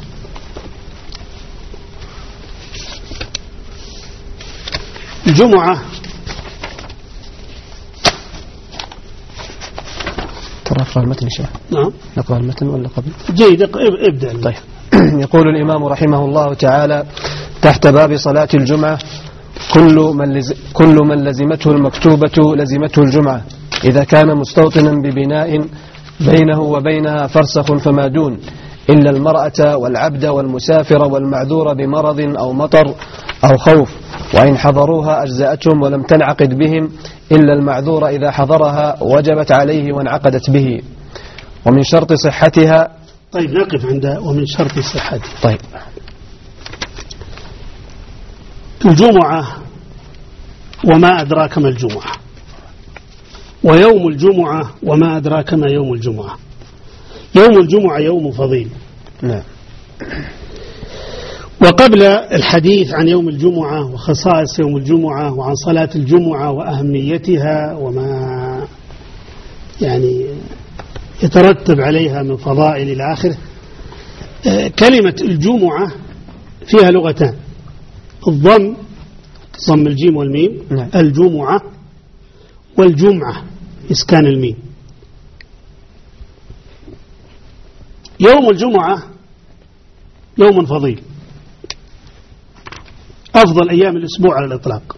ترى أقرأ المتن يا شيخ. نعم. نقرأ المتن ولا قبل؟ جيد، ابدأ. طيب. يقول الإمام رحمه الله تعالى تحت باب صلاة الجمعة كل من لزمته المكتوبة لزمته الجمعة إذا كان مستوطنا ببناء بينه وبينها فرسخ فما دون، إلا المرأة والعبد والمسافر والمعذور بمرض أو مطر أو خوف، وإن حضروها أجزأتهم ولم تنعقد بهم، إلا المعذور إذا حضرها وجبت عليه وانعقدت به. ومن شرط صحتها. طيب نقف عند ومن شرط صحتها. طيب. الجمعة وما أدراك ما الجمعة، ويوم الجمعة وما أدراك ما يوم الجمعة. يوم الجمعة يوم فضيل. نعم. وقبل الحديث عن يوم الجمعة وخصائص يوم الجمعة وعن صلاة الجمعة وأهميتها وما يعني يترتب عليها من فضائل إلى آخره، كلمة الجمعة فيها لغتان: الضم الجيم والميم. نعم. الجمعة، والجمعة إسكان الميم. يوم الجمعة يوم فضيل، أفضل أيام الأسبوع على الإطلاق،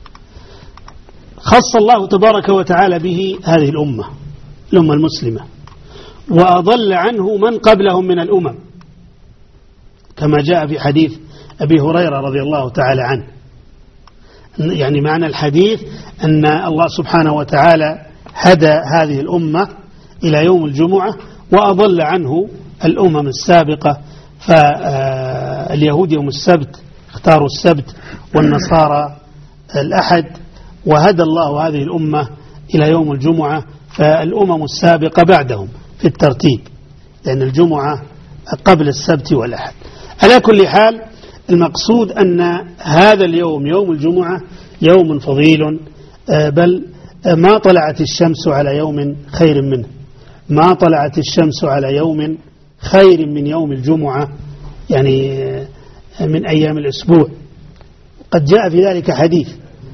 خص الله تبارك وتعالى به هذه الأمة المسلمة، وأضل عنه من قبلهم من الأمم، كما جاء في حديث أبي هريرة رضي الله تعالى عنه. يعني معنى الحديث أن الله سبحانه وتعالى هدى هذه الأمة إلى يوم الجمعة وأضل عنه الأمم السابقة، فاليهود يوم السبت اختاروا السبت والنصارى الأحد، وهدى الله هذه الأمة إلى يوم الجمعة، فالأمم السابقة بعدهم في الترتيب، لأن الجمعة قبل السبت والأحد. على كل حال المقصود أن هذا اليوم يوم الجمعة يوم فضيل، بل ما طلعت الشمس على يوم خير منه، ما طلعت الشمس على يوم خير من يوم الجمعة، يعني من أيام الأسبوع. قد جاء في ذلك حديث.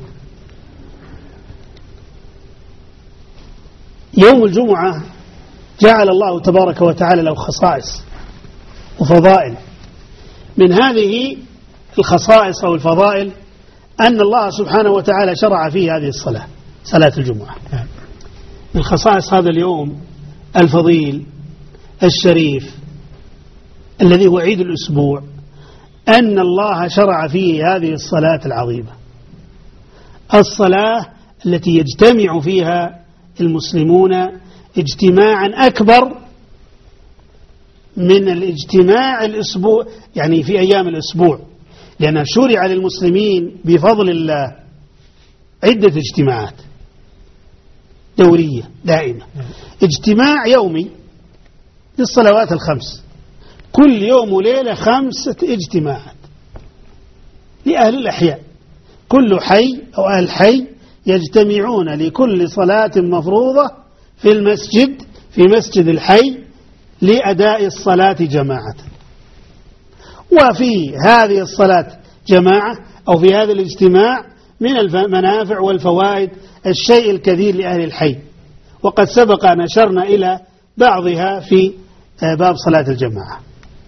يوم الجمعة جعل الله تبارك وتعالى له خصائص وفضائل. من هذه الخصائص أو الفضائل أن الله سبحانه وتعالى شرع فيه هذه الصلاة، صلاة الجمعة. من خصائص هذا اليوم الفضيل الشريف الذي هو عيد الأسبوع أن الله شرع فيه هذه الصلاة العظيمة، الصلاة التي يجتمع فيها المسلمون اجتماعا أكبر من الاجتماع الأسبوع، يعني في أيام الأسبوع، لأنها شرع للمسلمين بفضل الله عدة اجتماعات دورية دائمة. اجتماع يومي للصلوات الخمس، كل يوم وليلة 5 اجتماعات لأهل الأحياء، كل حي أو أهل حي يجتمعون لكل صلاة مفروضة في المسجد، في مسجد الحي، لأداء الصلاة جماعة. وفي هذه الصلاة جماعة أو في هذا الاجتماع من المنافع والفوائد الشيء الكثير لأهل الحي، وقد سبق أن أشرنا إلى بعضها في باب صلاة الجماعة.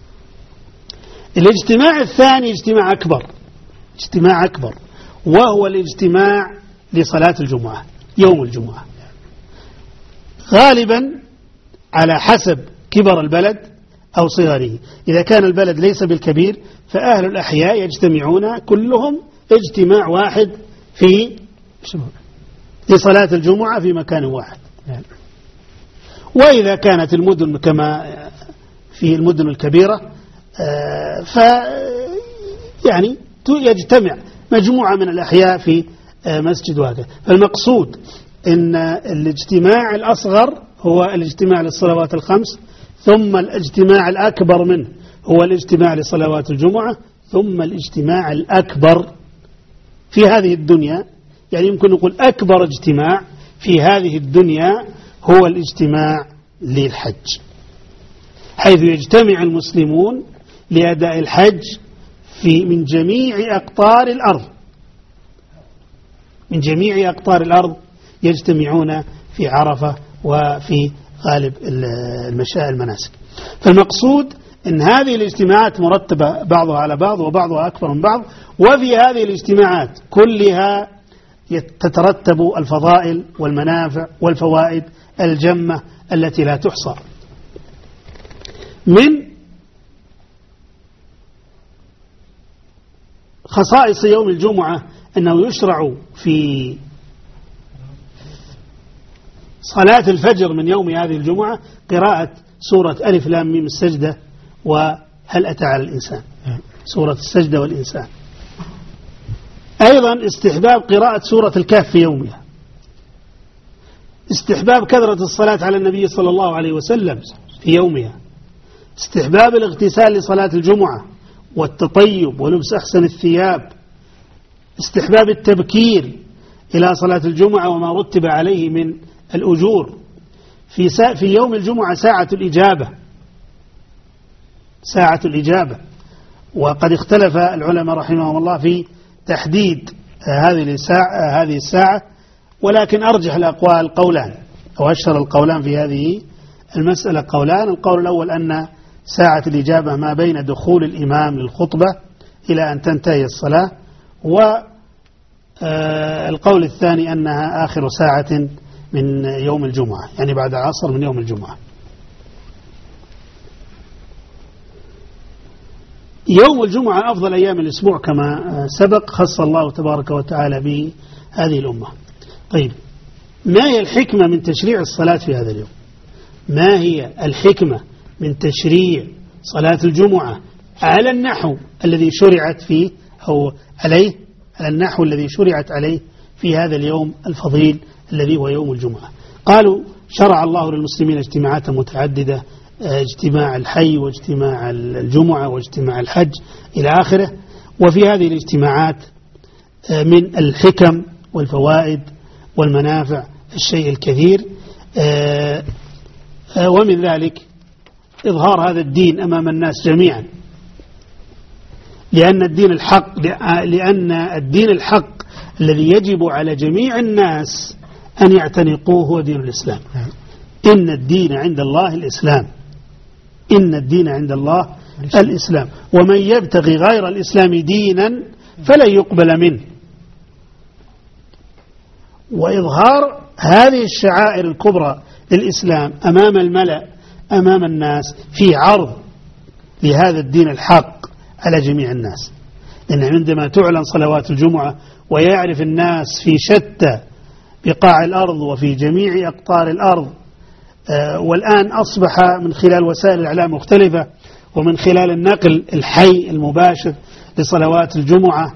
الاجتماع الثاني اجتماع أكبر وهو الاجتماع لصلاة الجمعة يوم الجمعة، غالبا على حسب كبر البلد أو صغره. إذا كان البلد ليس بالكبير فأهل الأحياء يجتمعون كلهم اجتماع واحد في صلاة الجمعة في مكان واحد. وإذا كانت المدن كما في المدن الكبيرة يعني يجتمع مجموعة من الأحياء في مسجد واحد. فالمقصود أن الاجتماع الأصغر هو الاجتماع للصلوات الخمس، ثم الاجتماع الأكبر منه هو الاجتماع لصلوات الجمعة، ثم الاجتماع الأكبر في هذه الدنيا، يعني يمكن نقول أكبر اجتماع في هذه الدنيا هو الاجتماع للحج، حيث يجتمع المسلمون لأداء الحج من جميع أقطار الأرض، من جميع أقطار الأرض يجتمعون في عرفة وفي غالب المناسك. فالمقصود أن هذه الاجتماعات مرتبة بعضها على بعض وبعضها أكبر من بعض، وفي هذه الاجتماعات كلها تترتب الفضائل والمنافع والفوائد الجمة التي لا تحصى. من خصائص يوم الجمعة أنه يشرع في صلاة الفجر من يوم هذه الجمعة قراءة سورة ألف لام ميم السجدة وهل أتى على الإنسان، سورة السجدة والإنسان. أيضا استحباب قراءة سورة الكهف في يومها، استحباب كثرة الصلاة على النبي صلى الله عليه وسلم في يومها، استحباب الاغتسال لصلاة الجمعة والتطيب ولبس أحسن الثياب، استحباب التبكير إلى صلاة الجمعة وما رتب عليه من الأجور، في يوم الجمعة ساعة الإجابة، وقد اختلف العلماء رحمهم الله في تحديد هذه الساعة، ولكن أرجح الأقوال قولان أو أشهر القولان في هذه المسألة قولان. القول الأول أن ساعة الإجابة ما بين دخول الإمام للخطبة إلى أن تنتهي الصلاة، والقول الثاني أنها آخر ساعة من يوم الجمعة، يعني بعد عصر من يوم الجمعة. يوم الجمعة أفضل أيام الأسبوع كما سبق، خص الله تبارك وتعالى به هذه الأمة. طيب، ما هي الحكمة من تشريع الصلاة في هذا اليوم؟ ما هي الحكمة من تشريع صلاة الجمعة على النحو الذي شرعت فيه أو عليه، على النحو الذي شرعت عليه في هذا اليوم الفضيل الذي هو يوم الجمعة؟ قالوا شرع الله للمسلمين اجتماعات متعددة، اجتماع الحي واجتماع الجمعة واجتماع الحج إلى آخره، وفي هذه الاجتماعات من الحكم والفوائد والمنافع الشيء الكثير، ومن ذلك إظهار هذا الدين أمام الناس جميعا، لأن الدين الحق الذي يجب على جميع الناس أن يعتنقوه هو دين الإسلام. إن الدين عند الله الإسلام، إن الدين عند الله الإسلام، ومن يبتغي غير الإسلام دينا فلن يقبل منه. وإظهار هذه الشعائر الكبرى للإسلام أمام الملأ أمام الناس في عرض لهذا الدين الحق على جميع الناس. لأن عندما تعلن صلوات الجمعة ويعرف الناس في شتى بقاع الأرض وفي جميع أقطار الأرض، والآن أصبح من خلال وسائل الإعلام مختلفة ومن خلال النقل الحي المباشر لصلوات الجمعة،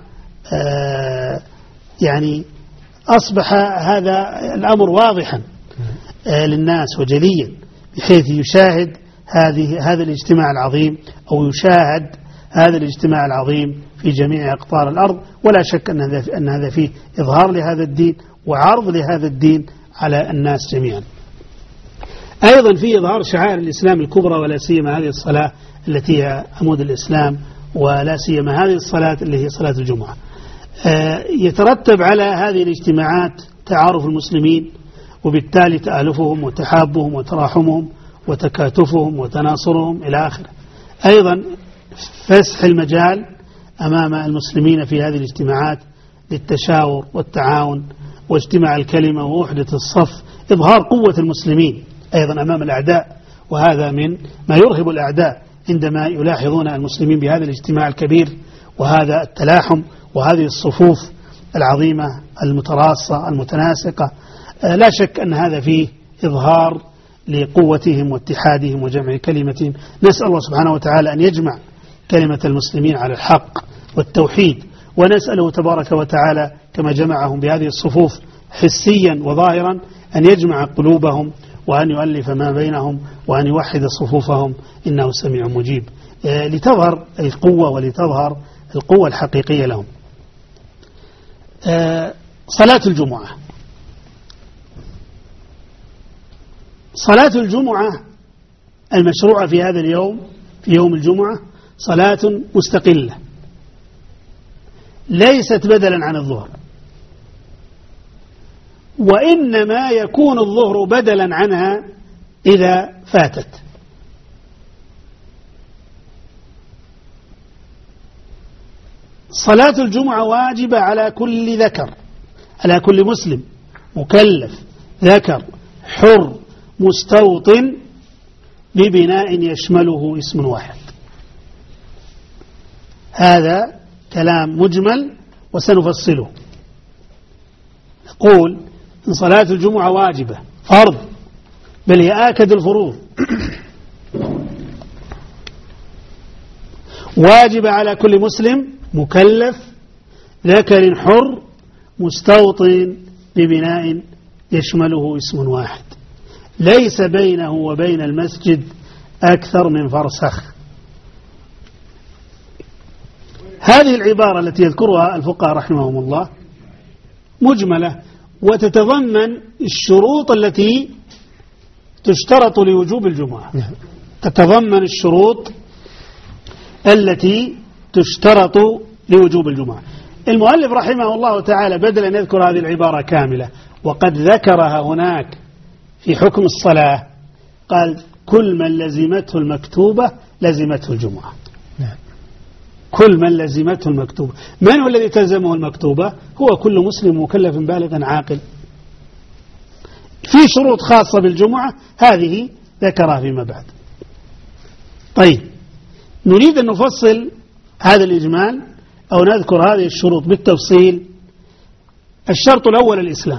يعني أصبح هذا الأمر واضحا للناس وجليا، بحيث يشاهد هذا الاجتماع العظيم أو يشاهد هذا الاجتماع العظيم في جميع أقطار الأرض. ولا شك أن هذا فيه إظهار لهذا الدين وعرض لهذا الدين على الناس جميعا. أيضا في إظهار شعائر الإسلام الكبرى، ولا سيما هذه الصلاة التي هي عمود الإسلام، ولا سيما هذه الصلاة اللي هي صلاة الجمعة. يترتب على هذه الاجتماعات تعارف المسلمين، وبالتالي تآلفهم وتحابهم وتراحمهم وتكاتفهم وتناصرهم إلى آخره. أيضا فسح المجال أمام المسلمين في هذه الاجتماعات للتشاور والتعاون واجتماع الكلمة ووحدة الصف، إظهار قوة المسلمين أيضا أمام الأعداء. وهذا من ما يرهب الأعداء عندما يلاحظون المسلمين بهذا الاجتماع الكبير وهذا التلاحم وهذه الصفوف العظيمة المتراصة المتناسقة. لا شك أن هذا فيه إظهار لقوتهم واتحادهم وجمع كلمتهم. نسأل الله سبحانه وتعالى أن يجمع كلمة المسلمين على الحق والتوحيد، ونسأله تبارك وتعالى كما جمعهم بهذه الصفوف حسيا وظاهرا أن يجمع قلوبهم وأن يؤلف ما بينهم وأن يوحد صفوفهم، إنه سميع مجيب، لتظهر القوة ولتظهر القوة الحقيقية لهم. صلاة الجمعة. صلاة الجمعة المشروعة في هذا اليوم، في يوم الجمعة، صلاة مستقلة ليست بدلا عن الظهر، وإنما يكون الظهر بدلا عنها إذا فاتت. صلاة الجمعة واجبة على كل ذكر، على كل مسلم مكلف ذكر حر مستوطن ببناء يشمله اسم واحد. هذا كلام مجمل وسنفصله. نقول إن صلاة الجمعة واجبة فرض، بل هي آكد الفروض، واجب على كل مسلم مكلف ذكر حر مستوطن ببناء يشمله اسم واحد، ليس بينه وبين المسجد أكثر من فرسخ. هذه العبارة التي يذكرها الفقهاء رحمهم الله مجملة، وتتضمن الشروط التي تشترط لوجوب الجمعة. تتضمن الشروط التي تشترط لوجوب الجمعة. المؤلف رحمه الله تعالى بدل أن يذكر هذه العبارة كاملة وقد ذكرها هناك في حكم الصلاة، قال كل من لزمته المكتوبة لزمته الجمعة. كل من لزمته المكتوبة. من هو الذي تلزمه المكتوبة؟ هو كل مسلم مكلف بالغ عاقل. في شروط خاصة بالجمعة هذه ذكرها فيما بعد. طيب، نريد أن نفصل هذا الإجمال أو نذكر هذه الشروط بالتفصيل. الشرط الأول الإسلام،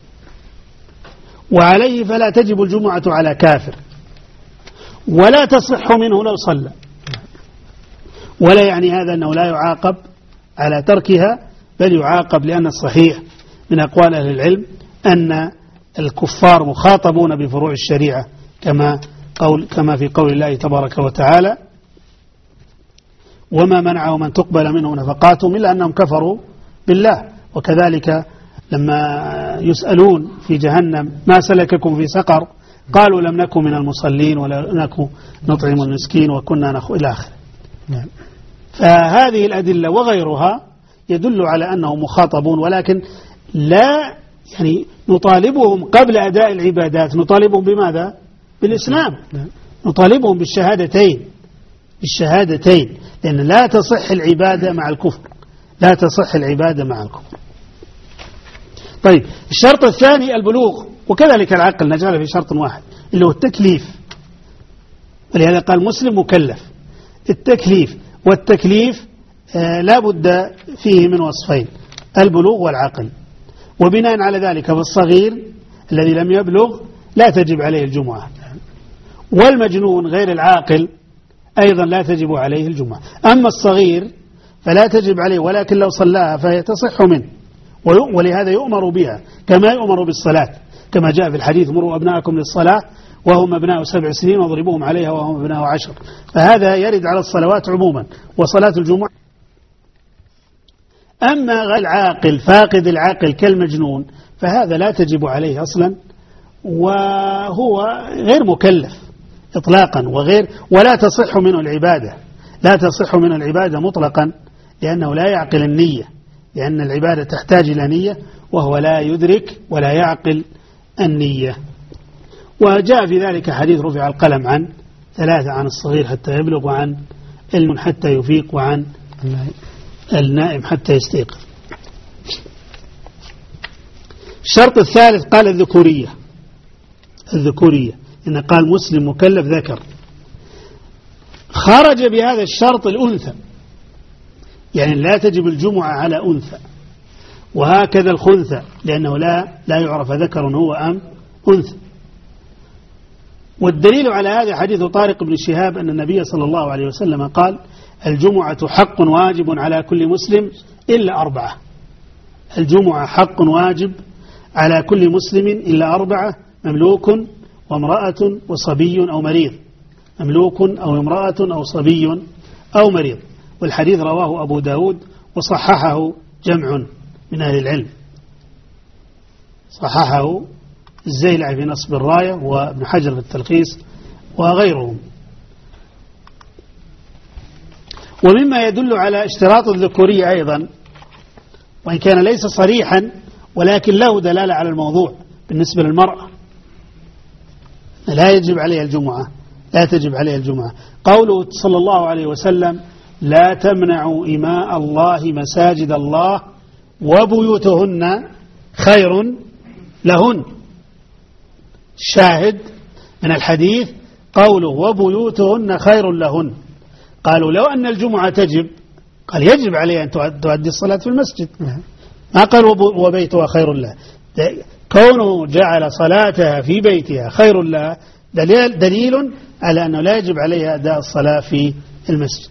وعليه فلا تجب الجمعة على كافر، ولا تصح منه لو صلى. ولا يعني هذا أنه لا يعاقب على تركها، بل يعاقب، لأن الصحيح من أقوال أهل العلم أن الكفار مخاطبون بفروع الشريعة كما في قول الله تبارك وتعالى وما منعهم أن تقبل منهم نفقاتهم إلا أنهم كفروا بالله. وكذلك لما يسألون في جهنم ما سلككم في سقر قالوا لم نكن من المصلين ولا نكن نطعم المسكين وكنا إلى آخره. فهذه الأدلة وغيرها يدل على أنهم مخاطبون، ولكن لا يعني نطالبهم قبل أداء العبادات، نطالبهم بماذا؟ بالإسلام، نطالبهم بالشهادتين، لأن لا تصح العبادة مع الكفر، لا تصح العبادة مع الكفر. طيب، الشرط الثاني البلوغ، وكذلك العقل نجعله في شرط واحد اللي هو التكليف، ولهذا قال مسلم مكلف. التكليف، والتكليف لا بد فيه من وصفين: البلوغ والعقل. وبناء على ذلك فالصغير الذي لم يبلغ لا تجب عليه الجمعة، والمجنون غير العاقل أيضا لا تجب عليه الجمعة. أما الصغير فلا تجب عليه، ولكن لو صلاها فهي تصح منه، ولهذا يؤمر بها كما يؤمر بالصلاة، كما جاء في الحديث: مروا أبناءكم للصلاة وهم أبناء 7 سنين واضربوهم عليها وهم أبناء 10. فهذا يرد على الصلوات عموما وصلاة الجمعة. أما غير العاقل فاقد العقل كالمجنون فهذا لا تجب عليه أصلا، وهو غير مكلف إطلاقا، ولا تصح منه العبادة، لا تصح منه العبادة مطلقا، لأنه لا يعقل النية، لأن العبادة تحتاج إلى نية وهو لا يدرك ولا يعقل النية. وجاء في ذلك حديث: رفع القلم عن 3: عن الصغير حتى يبلغ، وعن علم حتى يفيق، وعن النائم حتى يستيقظ. الشرط الثالث قال الذكورية، إن قال مسلم مكلف ذكر. خرج بهذا الشرط الأنثى، يعني لا تجب الجمعة على أنثى، وهكذا الخنثى، لأنه لا يعرف ذكر هو أم أنثى. والدليل على هذا حديث طارق بن شهاب أن النبي صلى الله عليه وسلم قال: الجمعة حق واجب على كل مسلم إلا 4. الجمعة حق واجب على كل مسلم إلا 4: مملوك وامرأة وصبي أو مريض. مملوك أو امرأة أو صبي أو مريض. والحديث رواه أبو داود وصححه جمع من أهل العلم، صححه الزيلعي في نصب الراية وابن حجر في التلخيص وغيرهم. ومما يدل على اشتراط الذكورية أيضا، وإن كان ليس صريحا ولكن له دلالة على الموضوع بالنسبة للمرأة، لا يجب عليها الجمعة، لا تجب عليها الجمعة. قوله صلى الله عليه وسلم: لا تمنعوا إماء الله مساجد الله وبيوتهن خير لهن. شاهد من الحديث قوله: وبيوتهن خير لهن. قالوا: لو أن الجمعة تجب، قال: يجب عليها أن تؤدي الصلاة في المسجد، ما قال وبيتها خير لها. كونه جعل صلاتها في بيتها خير لها دليل على أنه لا يجب عليها أداء الصلاة في المسجد.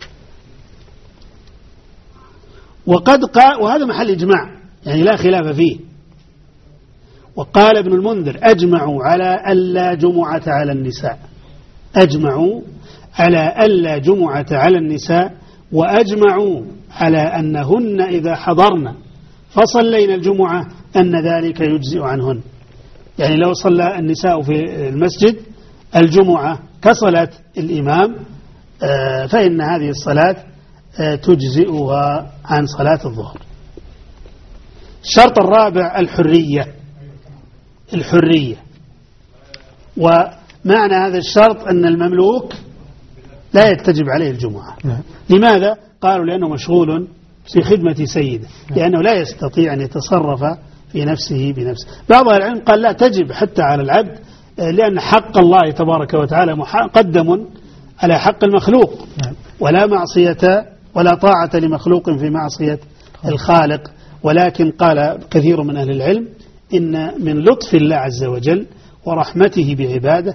وقد قال، وهذا محل إجماع يعني لا خلاف فيه. وقال ابن المنذر: أجمعوا على ألا جمعة على النساء، أجمعوا على ألا جمعة على النساء، وأجمعوا على أنهن إذا حضرن فصلينا الجمعة أن ذلك يجزئ عنهن. يعني لو صلى النساء في المسجد الجمعة كصلاة الإمام فإن هذه الصلاة تجزئها عن صلاة الظهر. الشرط الرابع الحرية. ومعنى هذا الشرط أن المملوك لا يتجب عليه الجمعة. لماذا؟ قالوا: لأنه مشغول في خدمة سيده، لأنه لا يستطيع أن يتصرف في نفسه بنفسه. بعض العلم قال: لا تجب حتى على العبد، لأن حق الله تبارك وتعالى مقدم على حق المخلوق، ولا معصية ولا طاعة لمخلوق في معصية الخالق. ولكن قال كثير من أهل العلم إن من لطف الله عز وجل ورحمته بعباده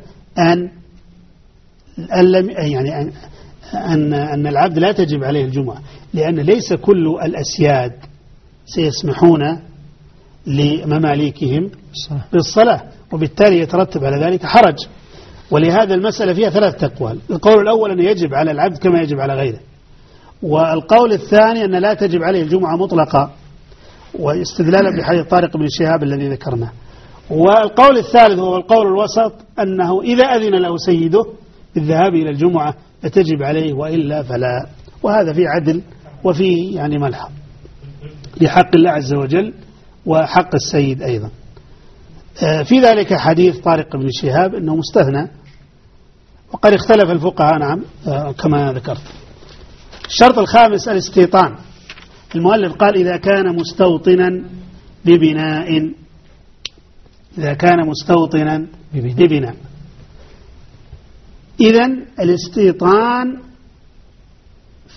أن العبد لا تجب عليه الجمعة، لأن ليس كل الأسياد سيسمحون لمماليكهم بالصلاة، وبالتالي يترتب على ذلك حرج. ولهذا المسألة فيها 3 أقوال. القول الأول أن يجب على العبد كما يجب على غيره، والقول الثاني أن لا تجب عليه الجمعة مطلقة، واستدلالا بحديث طارق بن شهاب الذي ذكرناه. والقول الثالث هو القول الوسط، أنه إذا أذن له سيده بالذهاب إلى الجمعة فتجب عليه، وإلا فلا. وهذا فيه عدل وفيه يعني ملحظ لحق الله عز وجل وحق السيد أيضا. في ذلك حديث طارق بن شهاب أنه مستثنى، وقد اختلف الفقهاء نعم كما ذكرت. الشرط الخامس الاستيطان. المؤلف قال: إذا كان مستوطنا ببناء، إذا كان مستوطنا ببناء. إذن الاستيطان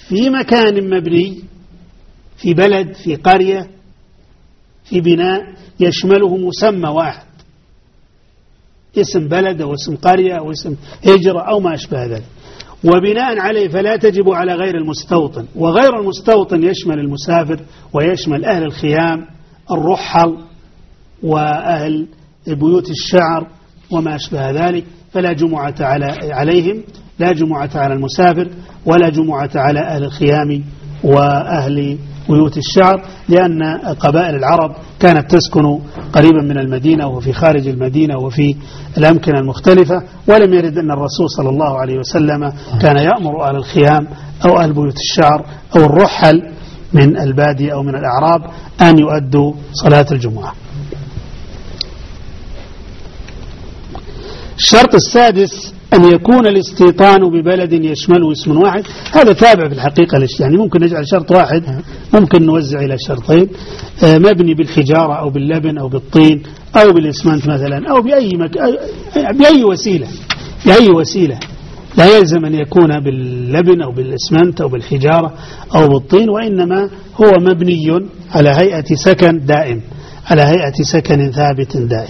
في مكان مبني، في بلد، في قرية، في بناء يشمله مسمى واحد، اسم بلد أو اسم قرية أو اسم هجرة أو ما أشبه ذلك، وبناء عليه فلا تجب على غير المستوطن. وغير المستوطن يشمل المسافر ويشمل أهل الخيام، الرحل وأهل بيوت الشعر وما أشبه ذلك، فلا جمعة عليهم، لا جمعة على المسافر ولا جمعة على أهل الخيام وأهل بيوت الشعر، لأن قبائل العرب كانت تسكن قريبا من المدينة وفي خارج المدينة وفي الأمكنة المختلفة، ولم يرد أن الرسول صلى الله عليه وسلم كان يأمر أهل الخيام أو أهل بيوت الشعر أو الرحل من البادية أو من الأعراب أن يؤدوا صلاة الجمعة. الشرط السادس أن يكون الاستيطان ببلد يشمله اسم واحد. هذا تابع في الحقيقة يعني ممكن نجعل شرط واحد، ممكن نوزع إلى شرطين، مبني بالحجارة أو باللبن أو بالطين أو بالإسمنت مثلا أو بأي وسيلة، لا يلزم أن يكون باللبن أو بالإسمنت أو بالحجارة أو بالطين، وإنما هو مبني على هيئة سكن دائم، على هيئة سكن ثابت دائم.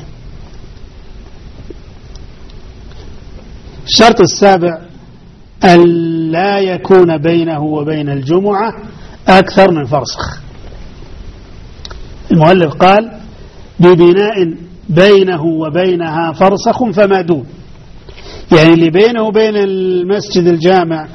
الشرط السابع أن لا يكون بينه وبين الجمعة أكثر من فرسخ. المؤلف قال ببناء بينه وبينها فرسخ فما دون، يعني اللي بينه وبين المسجد الجامع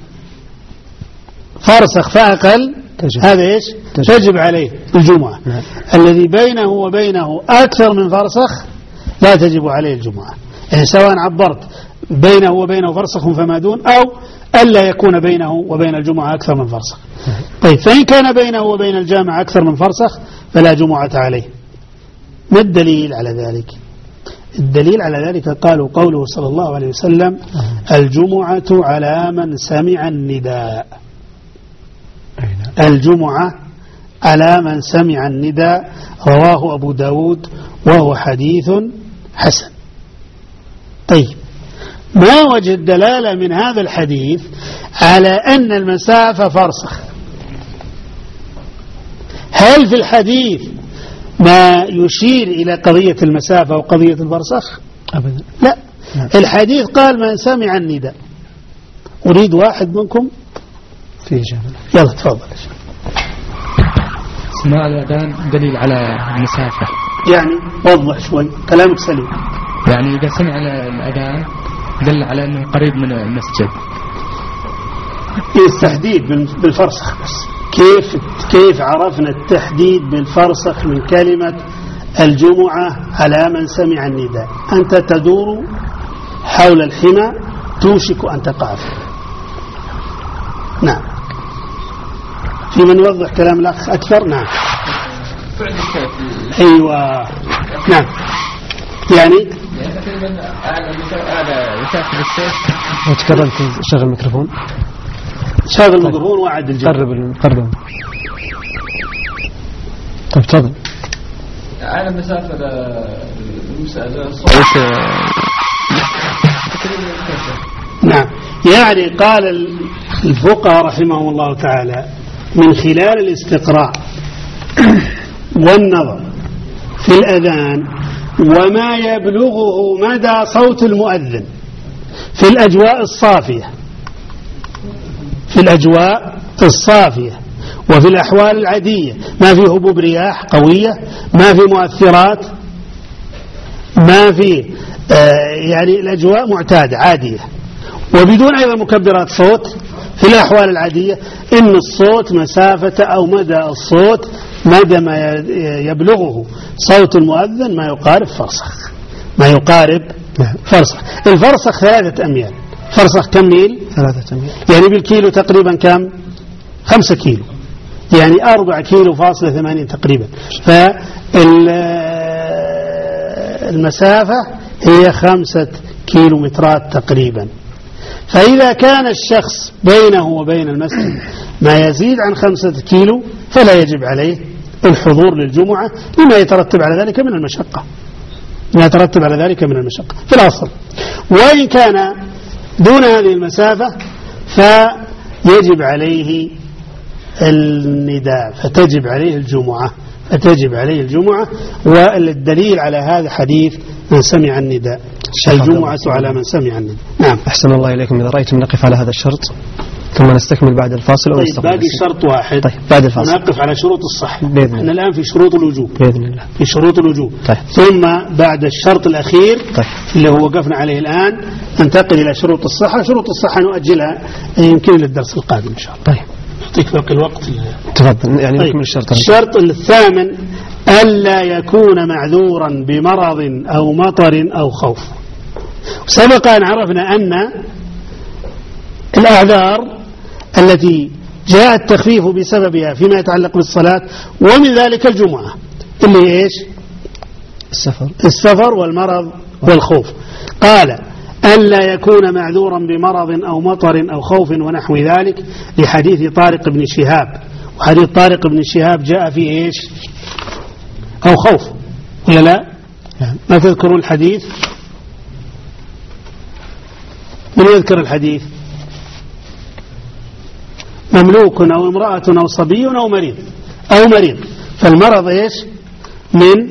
فرسخ فأقل هذا إيش؟ تجب عليه الجمعة. الذي بينه وبينه أكثر من فرسخ لا تجب عليه الجمعة، يعني سواء عبرت بينه وبينه فرسخ فما دون أو ألا يكون بينه وبين الجمعة أكثر من فرسخ. طيب فإن كان بينه وبين الجامع أكثر من فرسخ فلا جمعة عليه. ما الدليل على ذلك؟ الدليل على ذلك قالوا قوله صلى الله عليه وسلم الجمعة على من سمع النداء. الجمعة على من سمع النداء، رواه أبو داود وهو حديث حسن. طيب ما وجه الدلالة من هذا الحديث على أن المسافة فرسخ؟ هل في الحديث ما يشير إلى قضية المسافة وقضية الفرسخ؟ أبدا لا. الحديث قال من سمع النداء. أريد واحد منكم في إجابة. يلا تفضل. سماع الأذان دليل على المسافة، يعني وضح شوي كلامك سليم. يعني إذا سمع الأذان دل على أنه قريب من المسجد. التحديد بالفرسخ بس. كيف عرفنا التحديد بالفرسخ من كلمة الجمعة على من سمع النداء؟ أنت تدور حول الحمى توشك أن تقع فيه. نعم. في من يوضح كلام الأخ أكثر؟ نعم. أيوة نعم. يعني وتكرر شغل الميكروفون. شغل الميكروفون وعد الجواب. قرب. طيب تفضل. على مسافة نعم. يعني قال الفقهاء رحمهم الله تعالى من خلال الاستقراء والنظر في الأذان وما يبلغه مدى صوت المؤذن في الأجواء الصافية وفي الأحوال العادية، ما في هبوب رياح قوية، ما في مؤثرات، ما في يعني الأجواء معتادة عادية، وبدون أيضا مكبرات صوت. في الأحوال العادية إن الصوت مسافة أو مدى الصوت مدى ما يبلغه صوت المؤذن ما يقارب فرسخ. الفرسخ 3 أميال. فرسخ كم ميل؟ 3 أميال. يعني بالكيلو تقريبا كم؟ 5 كيلو، يعني 4 كيلو فاصلة 80 تقريبا. فالمسافة هي 5 كيلومترات تقريبا. فإذا كان الشخص بينه وبين المسجد ما يزيد عن 5 كيلو فلا يجب عليه الحضور للجمعة لما يترتب على ذلك من المشقة في الأصل. وإن كان دون هذه المسافة فيجب عليه النداء فتجب عليه الجمعة. والدليل على هذا حديث من سمع النداء، الجمعة على من سمع النداء. نعم. أحسن الله إليكم. إذا رأيتم نقف على هذا الشرط ثم نستكمل بعد الفاصل. طيب باقي شرط واحد. طيب بعد الفاصل نقف على شروط الصحة بإذن الله. الآن في شروط الوجوب بإذن الله، في شروط الوجوب. طيب. ثم بعد الشرط الأخير طيب. اللي هو وقفنا عليه الآن ننتقل إلى شروط الصحة. شروط الصحة نؤجلها يمكن للدرس القادم إن شاء الله. طيب يعطيك باقي الوقت. تفضل. يعني طيب. نكمل الشرط. الشرط الثامن ألا يكون معذورا بمرض أو مطر أو خوف. سبق أن عرفنا أن الأعذار التي جاء التخفيف بسببها فيما يتعلق بالصلاة ومن ذلك الجمعة اللي إيش؟ السفر والمرض والخوف. قال ألا يكون معذورا بمرض أو مطر أو خوف ونحو ذلك لحديث طارق بن شهاب. وحديث طارق بن شهاب جاء فيه إيش؟ أو خوف ولا لا؟ ما تذكرون الحديث؟ من يذكر الحديث؟ مملوك أو امرأة أو صبي أو مريض. فالمرض إيش؟ من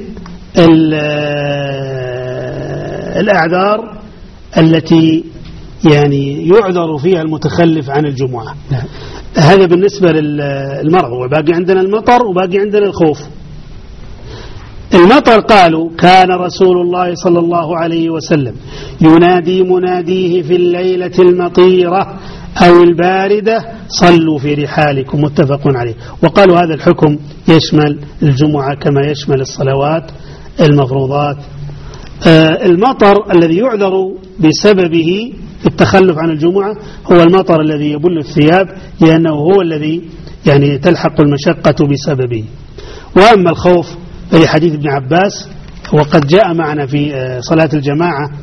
الأعذار التي يعني يعذر فيها المتخلف عن الجمعة. هذا بالنسبة للمرض. وباقي عندنا المطر وباقي عندنا الخوف. المطر قالوا كان رسول الله صلى الله عليه وسلم ينادي مناديه في الليلة المطيرة أو الباردة صلوا في رحالكم، متفق عليه. وقالوا هذا الحكم يشمل الجمعة كما يشمل الصلوات المفروضات. المطر الذي يعذر بسببه التخلف عن الجمعة هو المطر الذي يبل الثياب لأنه هو الذي يعني تلحق المشقة بسببه. وأما الخوف في حديث ابن عباس وقد جاء معنا في صلاة الجماعة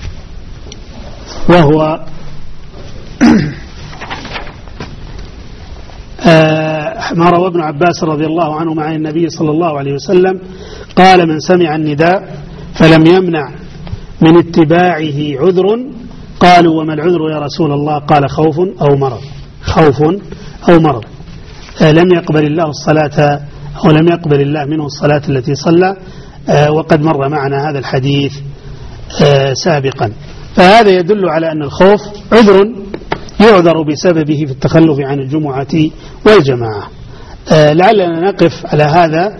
وهو ما روى ابن عباس رضي الله عنه مع النبي صلى الله عليه وسلم قال من سمع النداء فلم يمنع من اتباعه عذر. قالوا وما العذر يا رسول الله؟ قال خوف أو مرض. لم يقبل الله الصلاة أو لم يقبل الله منه الصلاة التي صلى. وقد مر معنا هذا الحديث سابقا. فهذا يدل على أن الخوف عذر يعذر بسببه في التخلف عن الجمعة والجماعة. لعلنا نقف على هذا.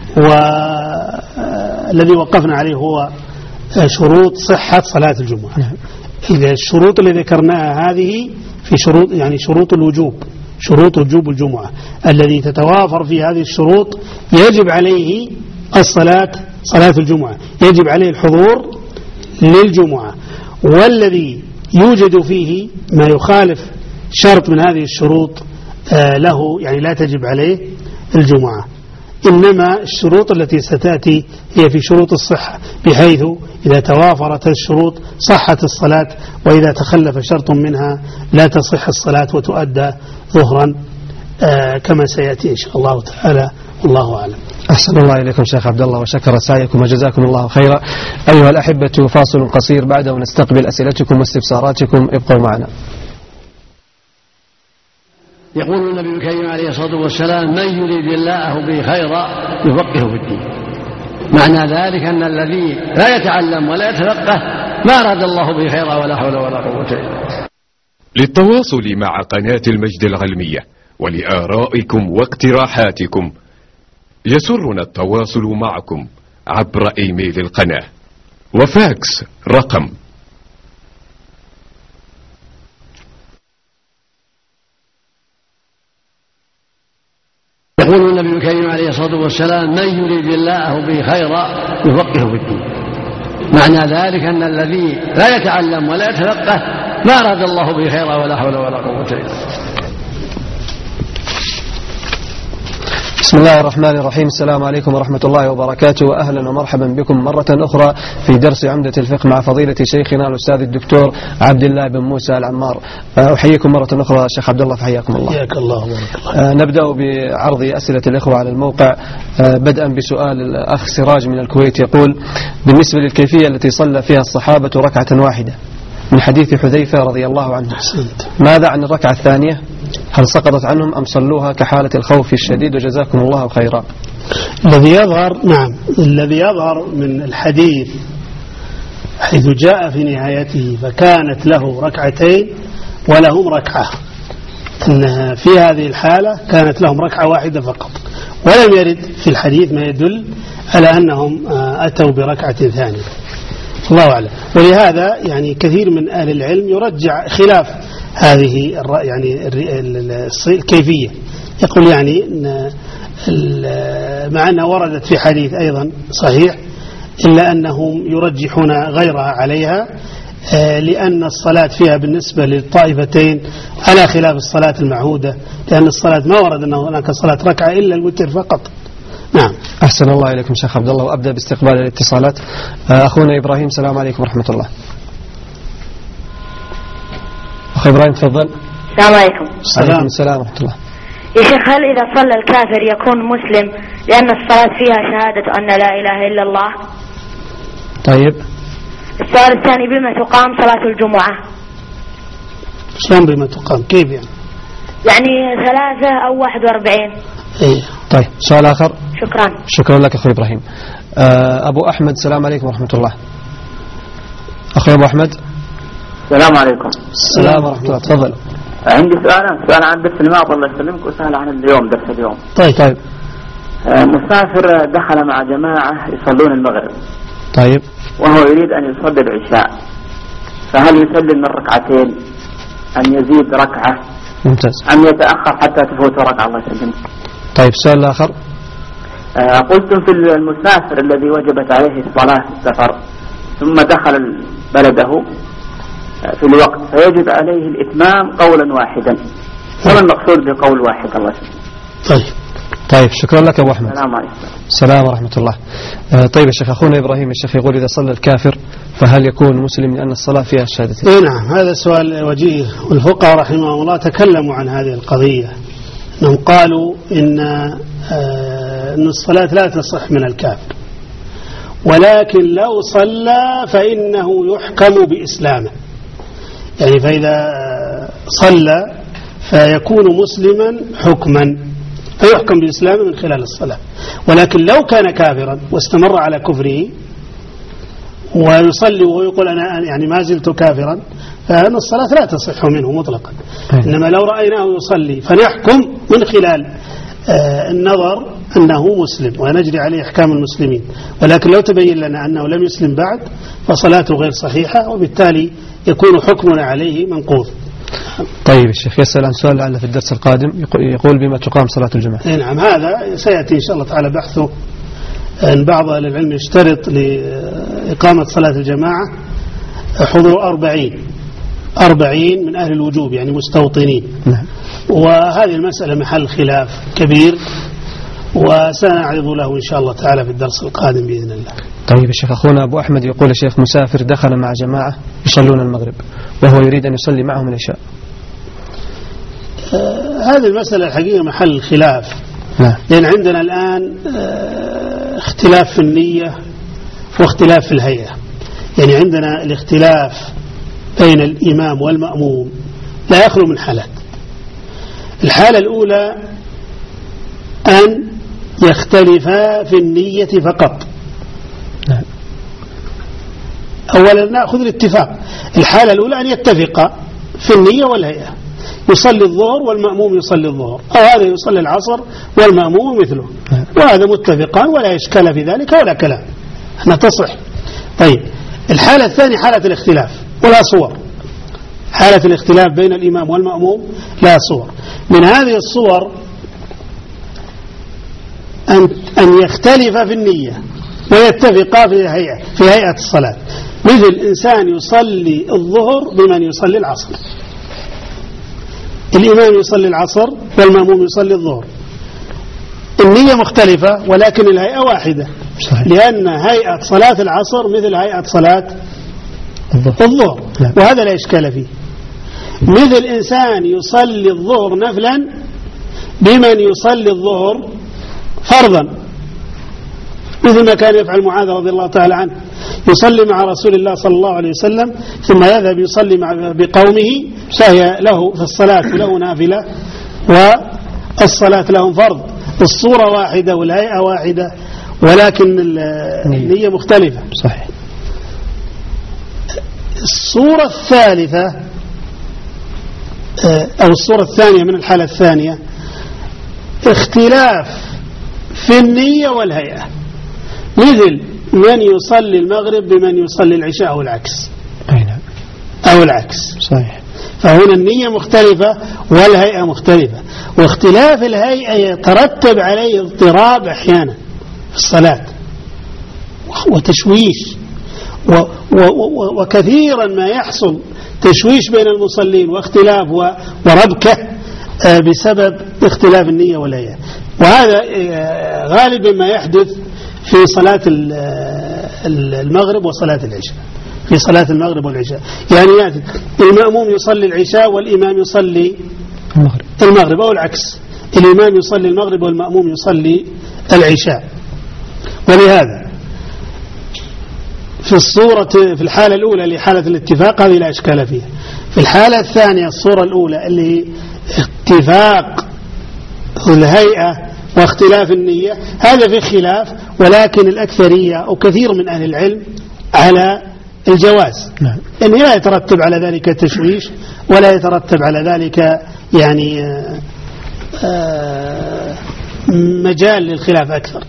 والذي وقفنا عليه هو شروط صحة صلاة الجمعة. إذا الشروط اللي ذكرناها هذه في شروط يعني شروط وجوب الجمعة الذي تتوافر في هذه الشروط يجب عليه صلاة الجمعة، يجب عليه الحضور للجمعة. والذي يوجد فيه ما يخالف شرط من هذه الشروط له يعني لا تجب عليه الجمعة. إنما الشروط التي ستأتي هي في شروط الصحة بحيث إذا توافرت الشروط صحت الصلاة، وإذا تخلف شرط منها لا تصح الصلاة وتؤدى ظهرا كما سيأتي إن شاء الله تعالى. والله أعلم. أحسن الله إليكم شيخ عبد الله وشكر سعيكم وجزاكم الله خيرا. أيها الأحبة فاصل قصير بعده ونستقبل أسئلتكم واستفساراتكم، ابقوا معنا. يقول النبي الكريم عليه الصلاة والسلام من يريد الله به خيرا يفقهه في الدين. معنى ذلك أن الذي لا يتعلم ولا يتفقه ما أراد الله به خيرا ولا حول ولا قوة إلا بالله. للتواصل مع قناة المجد العلمية ولآرائكم واقتراحاتكم يسرنا التواصل معكم عبر إيميل القناة وفاكس رقم يقول النبي الكريم عليه الصلاة والسلام من يريد الله به خيرا يفقهه في الدين. معنى ذلك أن الذي لا يتعلم ولا يتفقه ما أراد الله به خيرا ولا حول ولا قوة إلا بالله. بسم الله الرحمن الرحيم. السلام عليكم ورحمة الله وبركاته، وأهلا ومرحبا بكم مرة أخرى في درس عمدة الفقه مع فضيلة شيخنا الأستاذ الدكتور عبد الله بن موسى العمار. أحييكم مرة أخرى شيخ عبد الله، فحياكم الله. حياك الله وبارك الله. نبدأ بعرض أسئلة الإخوة على الموقع، بدءا بسؤال الأخ سراج من الكويت يقول بالنسبة للكيفية التي صلى فيها الصحابة ركعة واحدة من حديث حذيفة رضي الله عنه، ماذا عن الركعة الثانية هل سقطت عنهم أم صلوها كحالة الخوف الشديد؟ وجزاكم الله خيرا. الذي يظهر الذي يظهر من الحديث حيث جاء في نهايته فكانت له ركعتين ولهم ركعة، أنها في هذه الحالة كانت لهم ركعة واحدة فقط، ولم يرد في الحديث ما يدل على أنهم أتوا بركعة ثانية، الله أعلم. ولهذا يعني كثير من أهل العلم يرجع خلاف هذه يعني الكيفية، يقول يعني مع أنها وردت في حديث أيضا صحيح إلا أنهم يرجحون غيرها عليها، لأن الصلاة فيها بالنسبة للطائفتين على خلاف الصلاة المعهودة، لأن الصلاة ما ورد أنه هناك صلاة ركعة إلا الوتر فقط. نعم. أحسن الله إليكم شيخ عبد الله، وأبدأ باستقبال الاتصالات. أخونا إبراهيم، السلام عليكم ورحمة الله. أخي إبراهيم تفضل. السلام عليكم. عليكم السلام ورحمة الله. يا شيخ، هل إذا صلى الكافر يكون مسلم لأن الصلاة فيها شهادة أن لا إله إلا الله؟ طيب. السؤال الثاني، بما تقام صلاة الجمعة؟ شلون بما تقام؟ كيف يعني؟ يعني 3 أو 41. إيه. طيب، سؤال آخر. شكرا لك أخوي إبراهيم. أبو أحمد، السلام عليكم ورحمة الله. أخوي أبو أحمد. السلام عليكم. السلام ورحمة الله، تفضل. عندي سؤال عن درس الماضي الله يسلمك، وسؤال عن اليوم درس اليوم. طيب. مسافر دخل مع جماعة يصلون المغرب. طيب. وهو يريد أن يصلي العشاء، فهل يسلم من ركعتين أم يزيد ركعة؟ ممتاز. أم يتأخر حتى تفوت ركعة الله يسلمك؟ طيب، السؤال الآخر. قلتم في المسافر الذي وجبت عليه الصلاة في السفر ثم دخل بلده في الوقت فيجب عليه الإتمام قولا واحدا، وما المقصود بقول واحد الله يسلمك؟ طيب، شكرا لك أبو أحمد. السلام عليكم. السلام ورحمة الله. طيب يا شيخ، أخونا إبراهيم الشيخ يقول إذا صلى الكافر فهل يكون مسلم لأن الصلاة فيها الشهادتين؟ نعم، هذا سؤال وجيه، والفقهاء رحمهم الله تكلموا عن هذه القضية، أنهم قالوا إن الصلاة لا تصح من الكافر، ولكن لو صلى فإنه يحكم بإسلامه، يعني فإذا صلى فيكون مسلما حكما، فيحكم بإسلامه من خلال الصلاة. ولكن لو كان كافرا واستمر على كفره ويصلي ويقول أنا يعني ما زلت كافرا، فإن الصلاة لا تصح منه مطلقا. إنما لو رأيناه يصلي فنحكم من خلال النظر أنه مسلم ونجري عليه أحكام المسلمين. ولكن لو تبين لنا أنه لم يسلم بعد فصلاته غير صحيحة، وبالتالي يكون حكمنا عليه منقوض. طيب الشيخ يسأل عن سؤال لعل في الدرس القادم، يقول بما تقام صلاة الجمعة. نعم، هذا سيأتي إن شاء الله تعالى بحثه. أن بعض أهل العلم يشترط لإقامة صلاة الجماعة حضور 40 من أهل الوجوب، يعني مستوطنين. نعم. وهذه المسألة محل خلاف كبير، وسنعرض له إن شاء الله تعالى في الدرس القادم بإذن الله. طيب الشيخ، أخونا أبو أحمد يقول الشيخ مسافر دخل مع جماعة يصلون المغرب وهو يريد أن يصلي معهم العشاء. هذه المسألة الحقيقة محل خلاف. نعم. لأن عندنا الآن اختلاف في النية واختلاف في الهيئة. يعني عندنا الاختلاف بين الإمام والمأموم لا يخلو من حالات. الحالة الأولى أن يختلفا في النية فقط. نعم. أولا نأخذ الاتفاق. الحالة الأولى أن يتفقا في النية والهيئة، يصلي الظهر والمأموم يصلي الظهر، أو هذا يصلي العصر والمأموم مثله، وهذا متفقان ولا إشكال في ذلك ولا كلام، أنها تصح. طيب، الحالة الثانية حالة الاختلاف ولا صور. حالة الاختلاف بين الإمام والمأموم لا صور. من هذه الصور أن يختلف في النية ويتفقا في هيئة الصلاة، مثل إنسان يصلي الظهر بمن يصلي العصر، الإمام يصلي العصر والمأموم يصلي الظهر، النية مختلفة ولكن الهيئة واحدة. صحيح. لأن هيئة صلاة العصر مثل هيئة صلاة الظهر. وهذا لا إشكال فيه. مثل إنسان يصلي الظهر نفلا بمن يصلي الظهر فرضا، مثل ما كان يفعل معاذ رضي الله تعالى عنه، يصلي مع رسول الله صلى الله عليه وسلم ثم يذهب يصلي بقومه، فهي له في الصلاة له نافلة والصلاة لهم فرض. الصورة واحدة والهيئة واحدة ولكن النية مختلفة. صحيح. الصورة الثالثة أو الصورة الثانية من الحالة الثانية اختلاف في النية والهيئة، مثل من يصلي المغرب بمن يصلي العشاء أو العكس. أو العكس. صحيح. فهنا النية مختلفة والهيئة مختلفة، واختلاف الهيئة يترتب عليه اضطراب أحيانا في الصلاة وتشويش، وكثيرا ما يحصل تشويش بين المصلين واختلاف وربكة بسبب اختلاف النية والهيئة. وهذا غالبا ما يحدث في صلاة المغرب وصلاة العشاء. في صلاة المغرب والعشاء يعني يأتي المأموم يصلي العشاء والإمام يصلي المغرب أو العكس، الإمام يصلي المغرب والمأموم يصلي العشاء. ولهذا في الصورة في الحالة الأولى لحالة الاتفاق هذه لا إشكال فيها. في الحالة الثانية الصورة الأولى اللي اتفاق الهيئة واختلاف النية، هذا في خلاف، ولكن الأكثرية أو كثير من أهل العلم على الجواز. إن لا يترتب على ذلك تشويش ولا يترتب على ذلك يعني مجال للخلاف أكثر.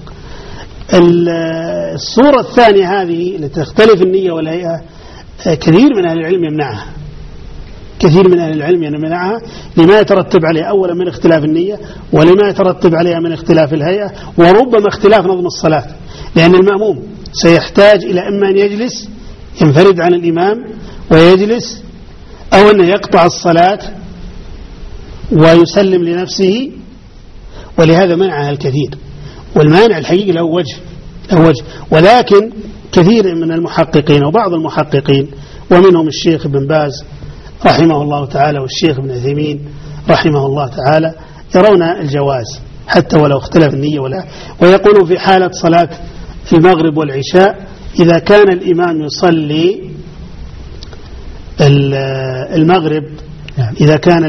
الصورة الثانية هذه لتختلف النية والهيئة كثير من أهل العلم يمنعها، كثير من أهل العلم يمنعها لما يترتب عليها أولا من اختلاف النية، ولما يترتب عليها من اختلاف الهيئة، وربما اختلاف نظم الصلاة، لأن المأموم سيحتاج إلى إما أن يجلس ينفرد عن الإمام ويجلس، أو أنه يقطع الصلاة ويسلم لنفسه، ولهذا منعها الكثير. والمانع الحقيقي له وجه ولكن كثير من المحققين وبعض المحققين ومنهم الشيخ ابن باز رحمه الله تعالى والشيخ ابن عثيمين رحمه الله تعالى يرون الجواز حتى ولو اختلف النية ويقولون في حالة صلاة المغرب والعشاء إذا كان الإمام يصلي المغرب، إذا كان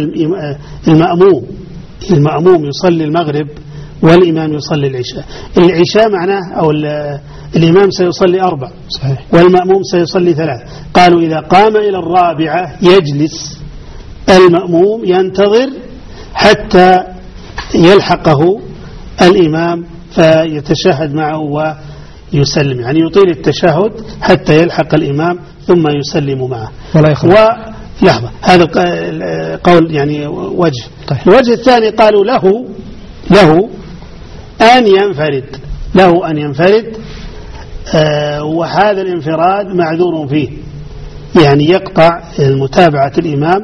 المأموم يصلي المغرب والإمام يصلي العشاء معناه أو الإمام سيصلي 4 صحيح. والمأموم سيصلي 3. قالوا إذا قام إلى الرابعة يجلس المأموم ينتظر حتى يلحقه الإمام فيتشهد معه ويسلم، يعني يطيل التشهد حتى يلحق الإمام ثم يسلم معه ولا يخرج. لحظة، هذا قول يعني وجه. طيب. الوجه الثاني قالوا له أن ينفرد وهذا الانفراد معذور فيه، يعني يقطع متابعة الإمام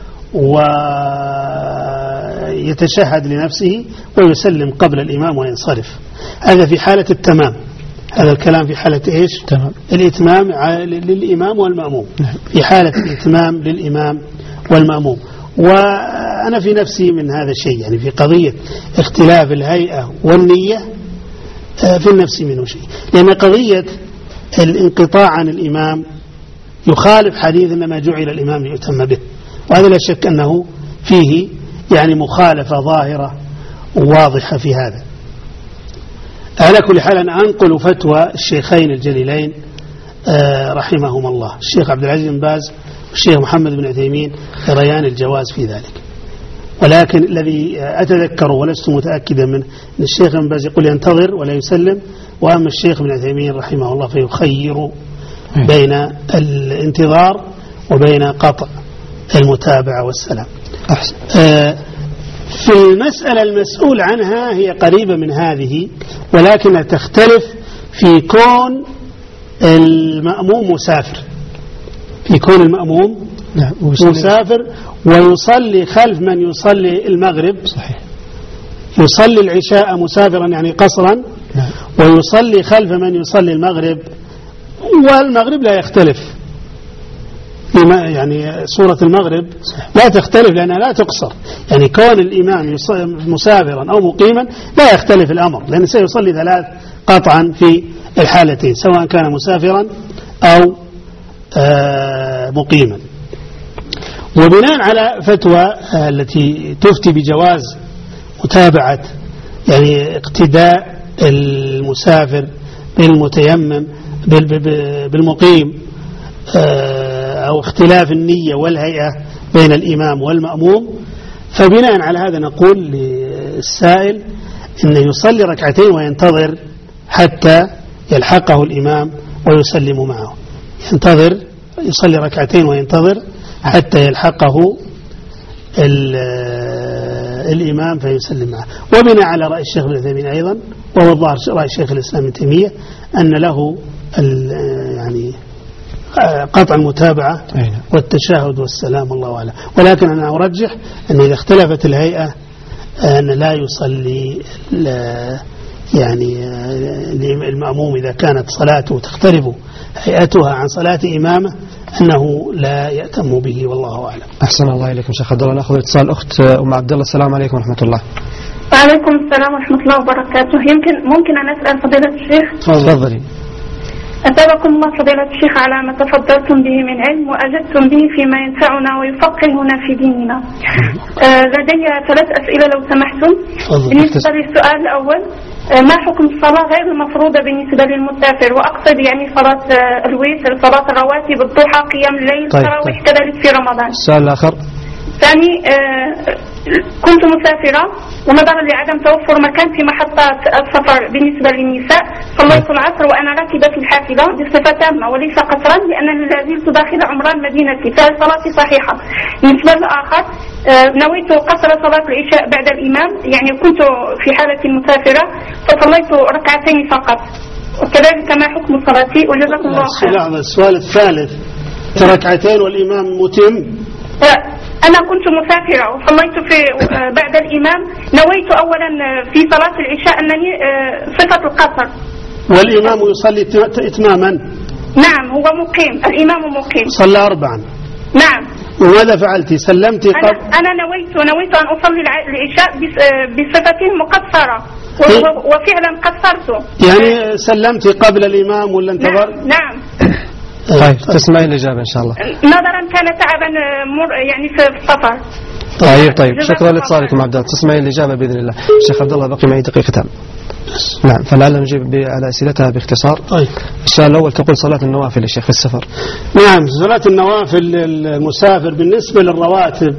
ويتشهد لنفسه ويسلم قبل الإمام وينصرف. هذا في حالة التمام، هذا الكلام في حالة إيش؟ تمام. الإتمام للإمام والمأموم. في حالة الإتمام للإمام والمأموم. وأنا في نفسي من هذا الشيء، يعني في قضية اختلاف الهيئة والنية في النفس منه شيء، لأن قضية الانقطاع عن الإمام يخالف حديث إنما جعل الإمام ليؤتم به، وهذا لا شك أنه فيه يعني مخالفة ظاهرة واضحة في هذا. على كل حال أنا أنقل فتوى الشيخين الجليلين رحمهم الله، الشيخ عبد العزيز بن باز والشيخ محمد بن عثيمين يريان الجواز في ذلك، ولكن الذي أتذكره ولست متأكدا منه أن الشيخ بن باز يقول ينتظر ولا يسلم، وأما الشيخ بن عثيمين رحمه الله فيخير بين الانتظار وبين قطع المتابعة والسلام. أحسن. في المسألة المسؤول عنها هي قريبة من هذه، ولكنها تختلف في كون المأموم مسافر، في كون المأموم مسافر ويصلي خلف من يصلي المغرب. صحيح. يصلي العشاء مسافرا يعني قصرا، ويصلي خلف من يصلي المغرب، والمغرب لا يختلف، يعني صورة المغرب لا تختلف لأنها لا تقصر، يعني كون الإمام مسافرا أو مقيما لا يختلف الأمر، لأنه سيصلي 3 قطعا في الحالتين سواء كان مسافرا أو مقيما. وبناء على فتوى التي تفتي بجواز متابعة يعني اقتداء المسافر بالمتيمم بالمقيم أو اختلاف النية والهيئة بين الإمام والمأموم، فبناء على هذا نقول للسائل إنه يصلي ركعتين وينتظر حتى يلحقه الإمام ويسلم معه. ينتظر يصلي ركعتين وينتظر حتى يلحقه الإمام فيسلم معه. وبناء على رأي الشيخ ابن عثيمين أيضا، وهو الظاهر رأي الشيخ الإسلام ابن تيمية، أن له يعني قطع المتابعة والتشهد والسلام، الله أعلم. ولكن أنا أرجح أن إذا اختلفت الهيئة أن لا يصلي يعني المأموم إذا كانت صلاته تختلف هيئتها عن صلاة إمامه أنه لا يأتم به، والله أعلم. أحسن الله إليكم شيخ عبد الله. نأخذ اتصال أخت أم عبد الله. السلام عليكم ورحمة الله. وعليكم السلام ورحمة الله وبركاته. ممكن أن أسأل فضيلة الشيخ؟ تفضلي. أثابكم الله فضيلة الشيخ على ما تفضلتم به من علم وأجدتم به فيما ينفعنا ويفقهنا في ديننا. لدي 3 أسئلة لو سمحتم. بالنسبة للسؤال الأول، ما حكم الصلاة غير المفروضة بالنسبة للمسافر؟ وأقصد يعني صلاة الوتر، صلاة الرواتب، الضحى، قيام الليل، التراويح كذلك في رمضان. السؤال الآخر. ثاني، كنت مسافرة ونظرا لعدم توفر مكان في محطات السفر بالنسبة للنساء صليت العصر وأنا راكبة في الحافلة بصفة تامة وليس قصرا لأنني لا زلت داخل عمران مدينتي، فصلاتي صحيحة. بالنسبة للآخر، نويت قصر صلاة العشاء بعد الإمام، يعني كنت في حالة مسافرة فصليت ركعتين فقط، وكذلك ما حكم صلاتي؟ وجزاكم الله خير. السؤال الثالث، ركعتين والإمام متم؟ أنا كنت مسافرة وصليت بعد الإمام، نويت أولا في صلاة العشاء أنني صفة القصر. والإمام يصلي إتماما؟ نعم، هو مقيم، الإمام مقيم. صلى 4؟ نعم. وماذا فعلت؟ سلمت قبل؟ أنا نويت أن أصلي العشاء بصفة مقصرة وفعلا قصرت. يعني سلمت قبل الإمام ولا انتظر؟ نعم. طيب تسمعين الإجابة إن شاء الله. نظرا كان تعبا يعني في السفر. طيب شكرا لاتصالكم عبد الله. تسمعين الإجابة بإذن الله. الشيخ عبد الله بقي معي دقيقتان. نعم، فلعل نجيب على أسئلتها باختصار. طيب. السؤال الأول، تقول صلاة النوافل يا شيخ في السفر. نعم، صلاة النوافل المسافر بالنسبة للرواتب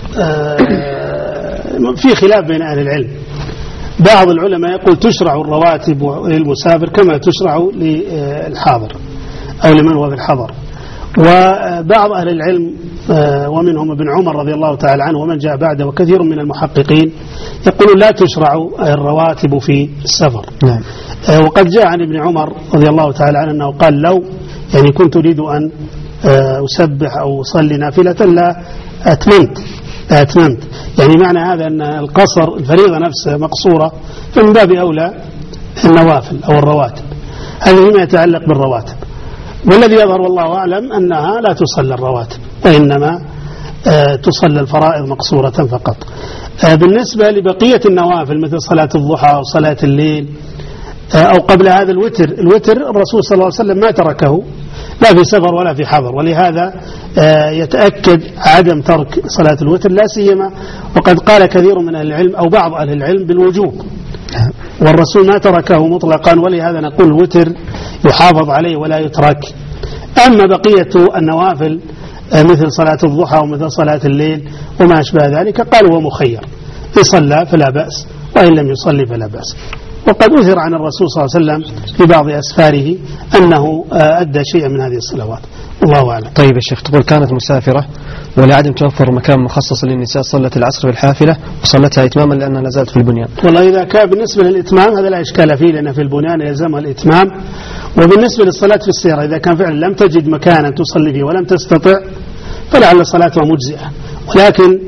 في خلاف بين أهل العلم. بعض العلماء يقول تشرع الرواتب للمسافر كما تشرع للحاضر أو لمن هو في الحضر. وبعض أهل العلم ومنهم ابن عمر رضي الله تعالى عنه ومن جاء بعده وكثير من المحققين يقولون لا تشرع الرواتب في السفر. نعم. وقد جاء عن ابن عمر رضي الله تعالى عنه أنه قال لو يعني كنت أريد أن أسبح أو أصلي نافلة لا أتممت. يعني معنى هذا أن القصر الفريضة نفسها مقصورة، فمن باب أولى النوافل أو الرواتب. هذا فيما يتعلق بالرواتب. والذي يظهر والله أعلم أنها لا تصلى الرواتب وإنما تصلى الفرائض مقصورة فقط. بالنسبة لبقية النوافل مثل صلاة الضحى وصلاة الليل أو قبل هذا الوتر الرسول صلى الله عليه وسلم ما تركه لا في سفر ولا في حضر، ولهذا يتأكد عدم ترك صلاة الوتر، لا سيما وقد قال كثير من أهل العلم أو بعض أهل العلم بالوجوب، والرسول ما تركه مطلقا، ولهذا نقول الوتر يحافظ عليه ولا يترك. أما بقية النوافل مثل صلاة الضحى ومثل صلاة الليل وما أشبه ذلك قالوا هو مخير، إن صلى فلا بأس وإن لم يصلي فلا بأس. وقد أثر عن الرسول صلى الله عليه وسلم في بعض أسفاره أنه أدى شيئا من هذه الصلوات، الله أعلم. طيب يا شيخ، تقول كانت مسافرة ولعدم توفر مكان مخصص للنساء صلت العصر في الحافلة وصلتها إتماما لأنها لا زالت في البنيان. والله إذا كان بالنسبة للإتمام هذا لا إشكال فيه لأن في البنيان يلزمها الإتمام. وبالنسبة للصلاة في السيارة إذا كان فعلا لم تجد مكانا تصلي فيه ولم تستطع فلعل صلاتها مجزئة، ولكن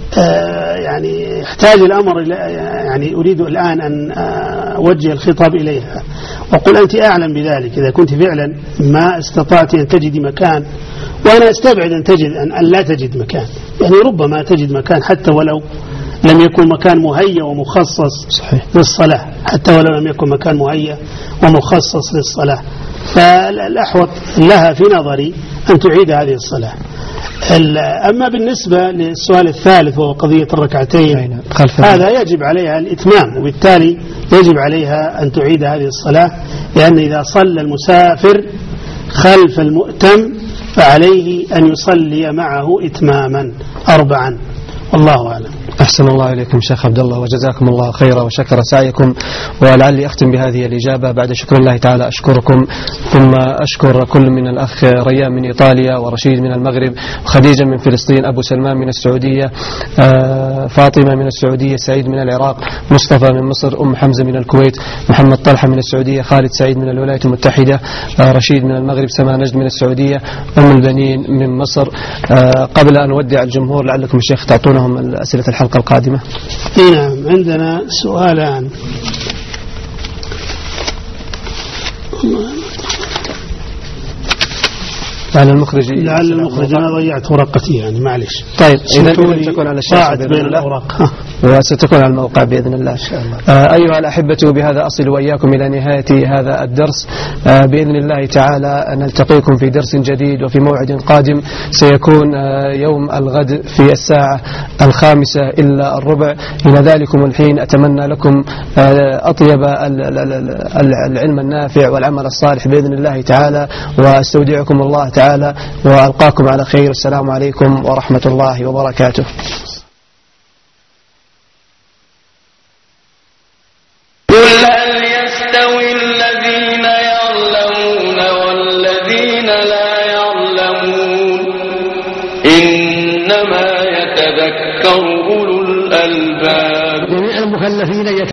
يعني يحتاج الأمر إلى يعني أريد الآن أن أوجه الخطاب إليها وأقول أنت أعلم بذلك. إذا كنت فعلا ما استطعت أن تجد مكان، وأنا أستبعد أن لا تجد مكان، يعني ربما تجد مكان حتى ولو لم يكن مكان مهيأ ومخصص صحيح. للصلاة، حتى ولو لم يكن مكان مهيأ ومخصص للصلاة، فالأحوط لها في نظري أن تعيد هذه الصلاة. أما بالنسبة للسؤال الثالث وهو قضية الركعتين، هذا يجب عليها الإتمام، وبالتالي يجب عليها أن تعيد هذه الصلاة، لأن إذا صلى المسافر خلف المؤتم فعليه أن يصلي معه إتماما 4. والله أعلم. أحسن الله إليكم شيخ عبد الله، وجزاكم الله خيرا وشكر سعيكم. ولعلي أختم بهذه الإجابة بعد شكر الله تعالى أشكركم، ثم أشكر كل من الأخ ريان من إيطاليا، ورشيد من المغرب، وخديجة من فلسطين، أبو سلمان من السعودية، فاطمة من السعودية، سعيد من العراق، مصطفى من مصر، أم حمزة من الكويت، محمد طلحة من السعودية، خالد سعيد من الولايات المتحدة، رشيد من المغرب، سما نجد من السعودية، أم البنين من مصر. قبل أن أودع الجمهور لعلكم الشيخ تعطونهم أسئلة الحلقة القادمة. نعم، عندنا سؤالان. لعل المخرج أنا ضيعت ورقتي يعني، معلش. طيب إذا تكون على الشاشة بين الأوراق وستكون على الموقع بإذن الله. أيها الأحبة، بهذا أصل وإياكم إلى نهاية هذا الدرس. بإذن الله تعالى نلتقيكم في درس جديد وفي موعد قادم، سيكون يوم الغد في الساعة 5:15. إلى ذلكم الحين أتمنى لكم أطيب العلم النافع والعمل الصالح بإذن الله تعالى، واستودعكم الله تعالى وألقاكم على خير. السلام عليكم ورحمة الله وبركاته. قل هل يستوي الذين يعلمون والذين لا يعلمون؟ إنما يتذكر أولو الألباب. جميع المكلفين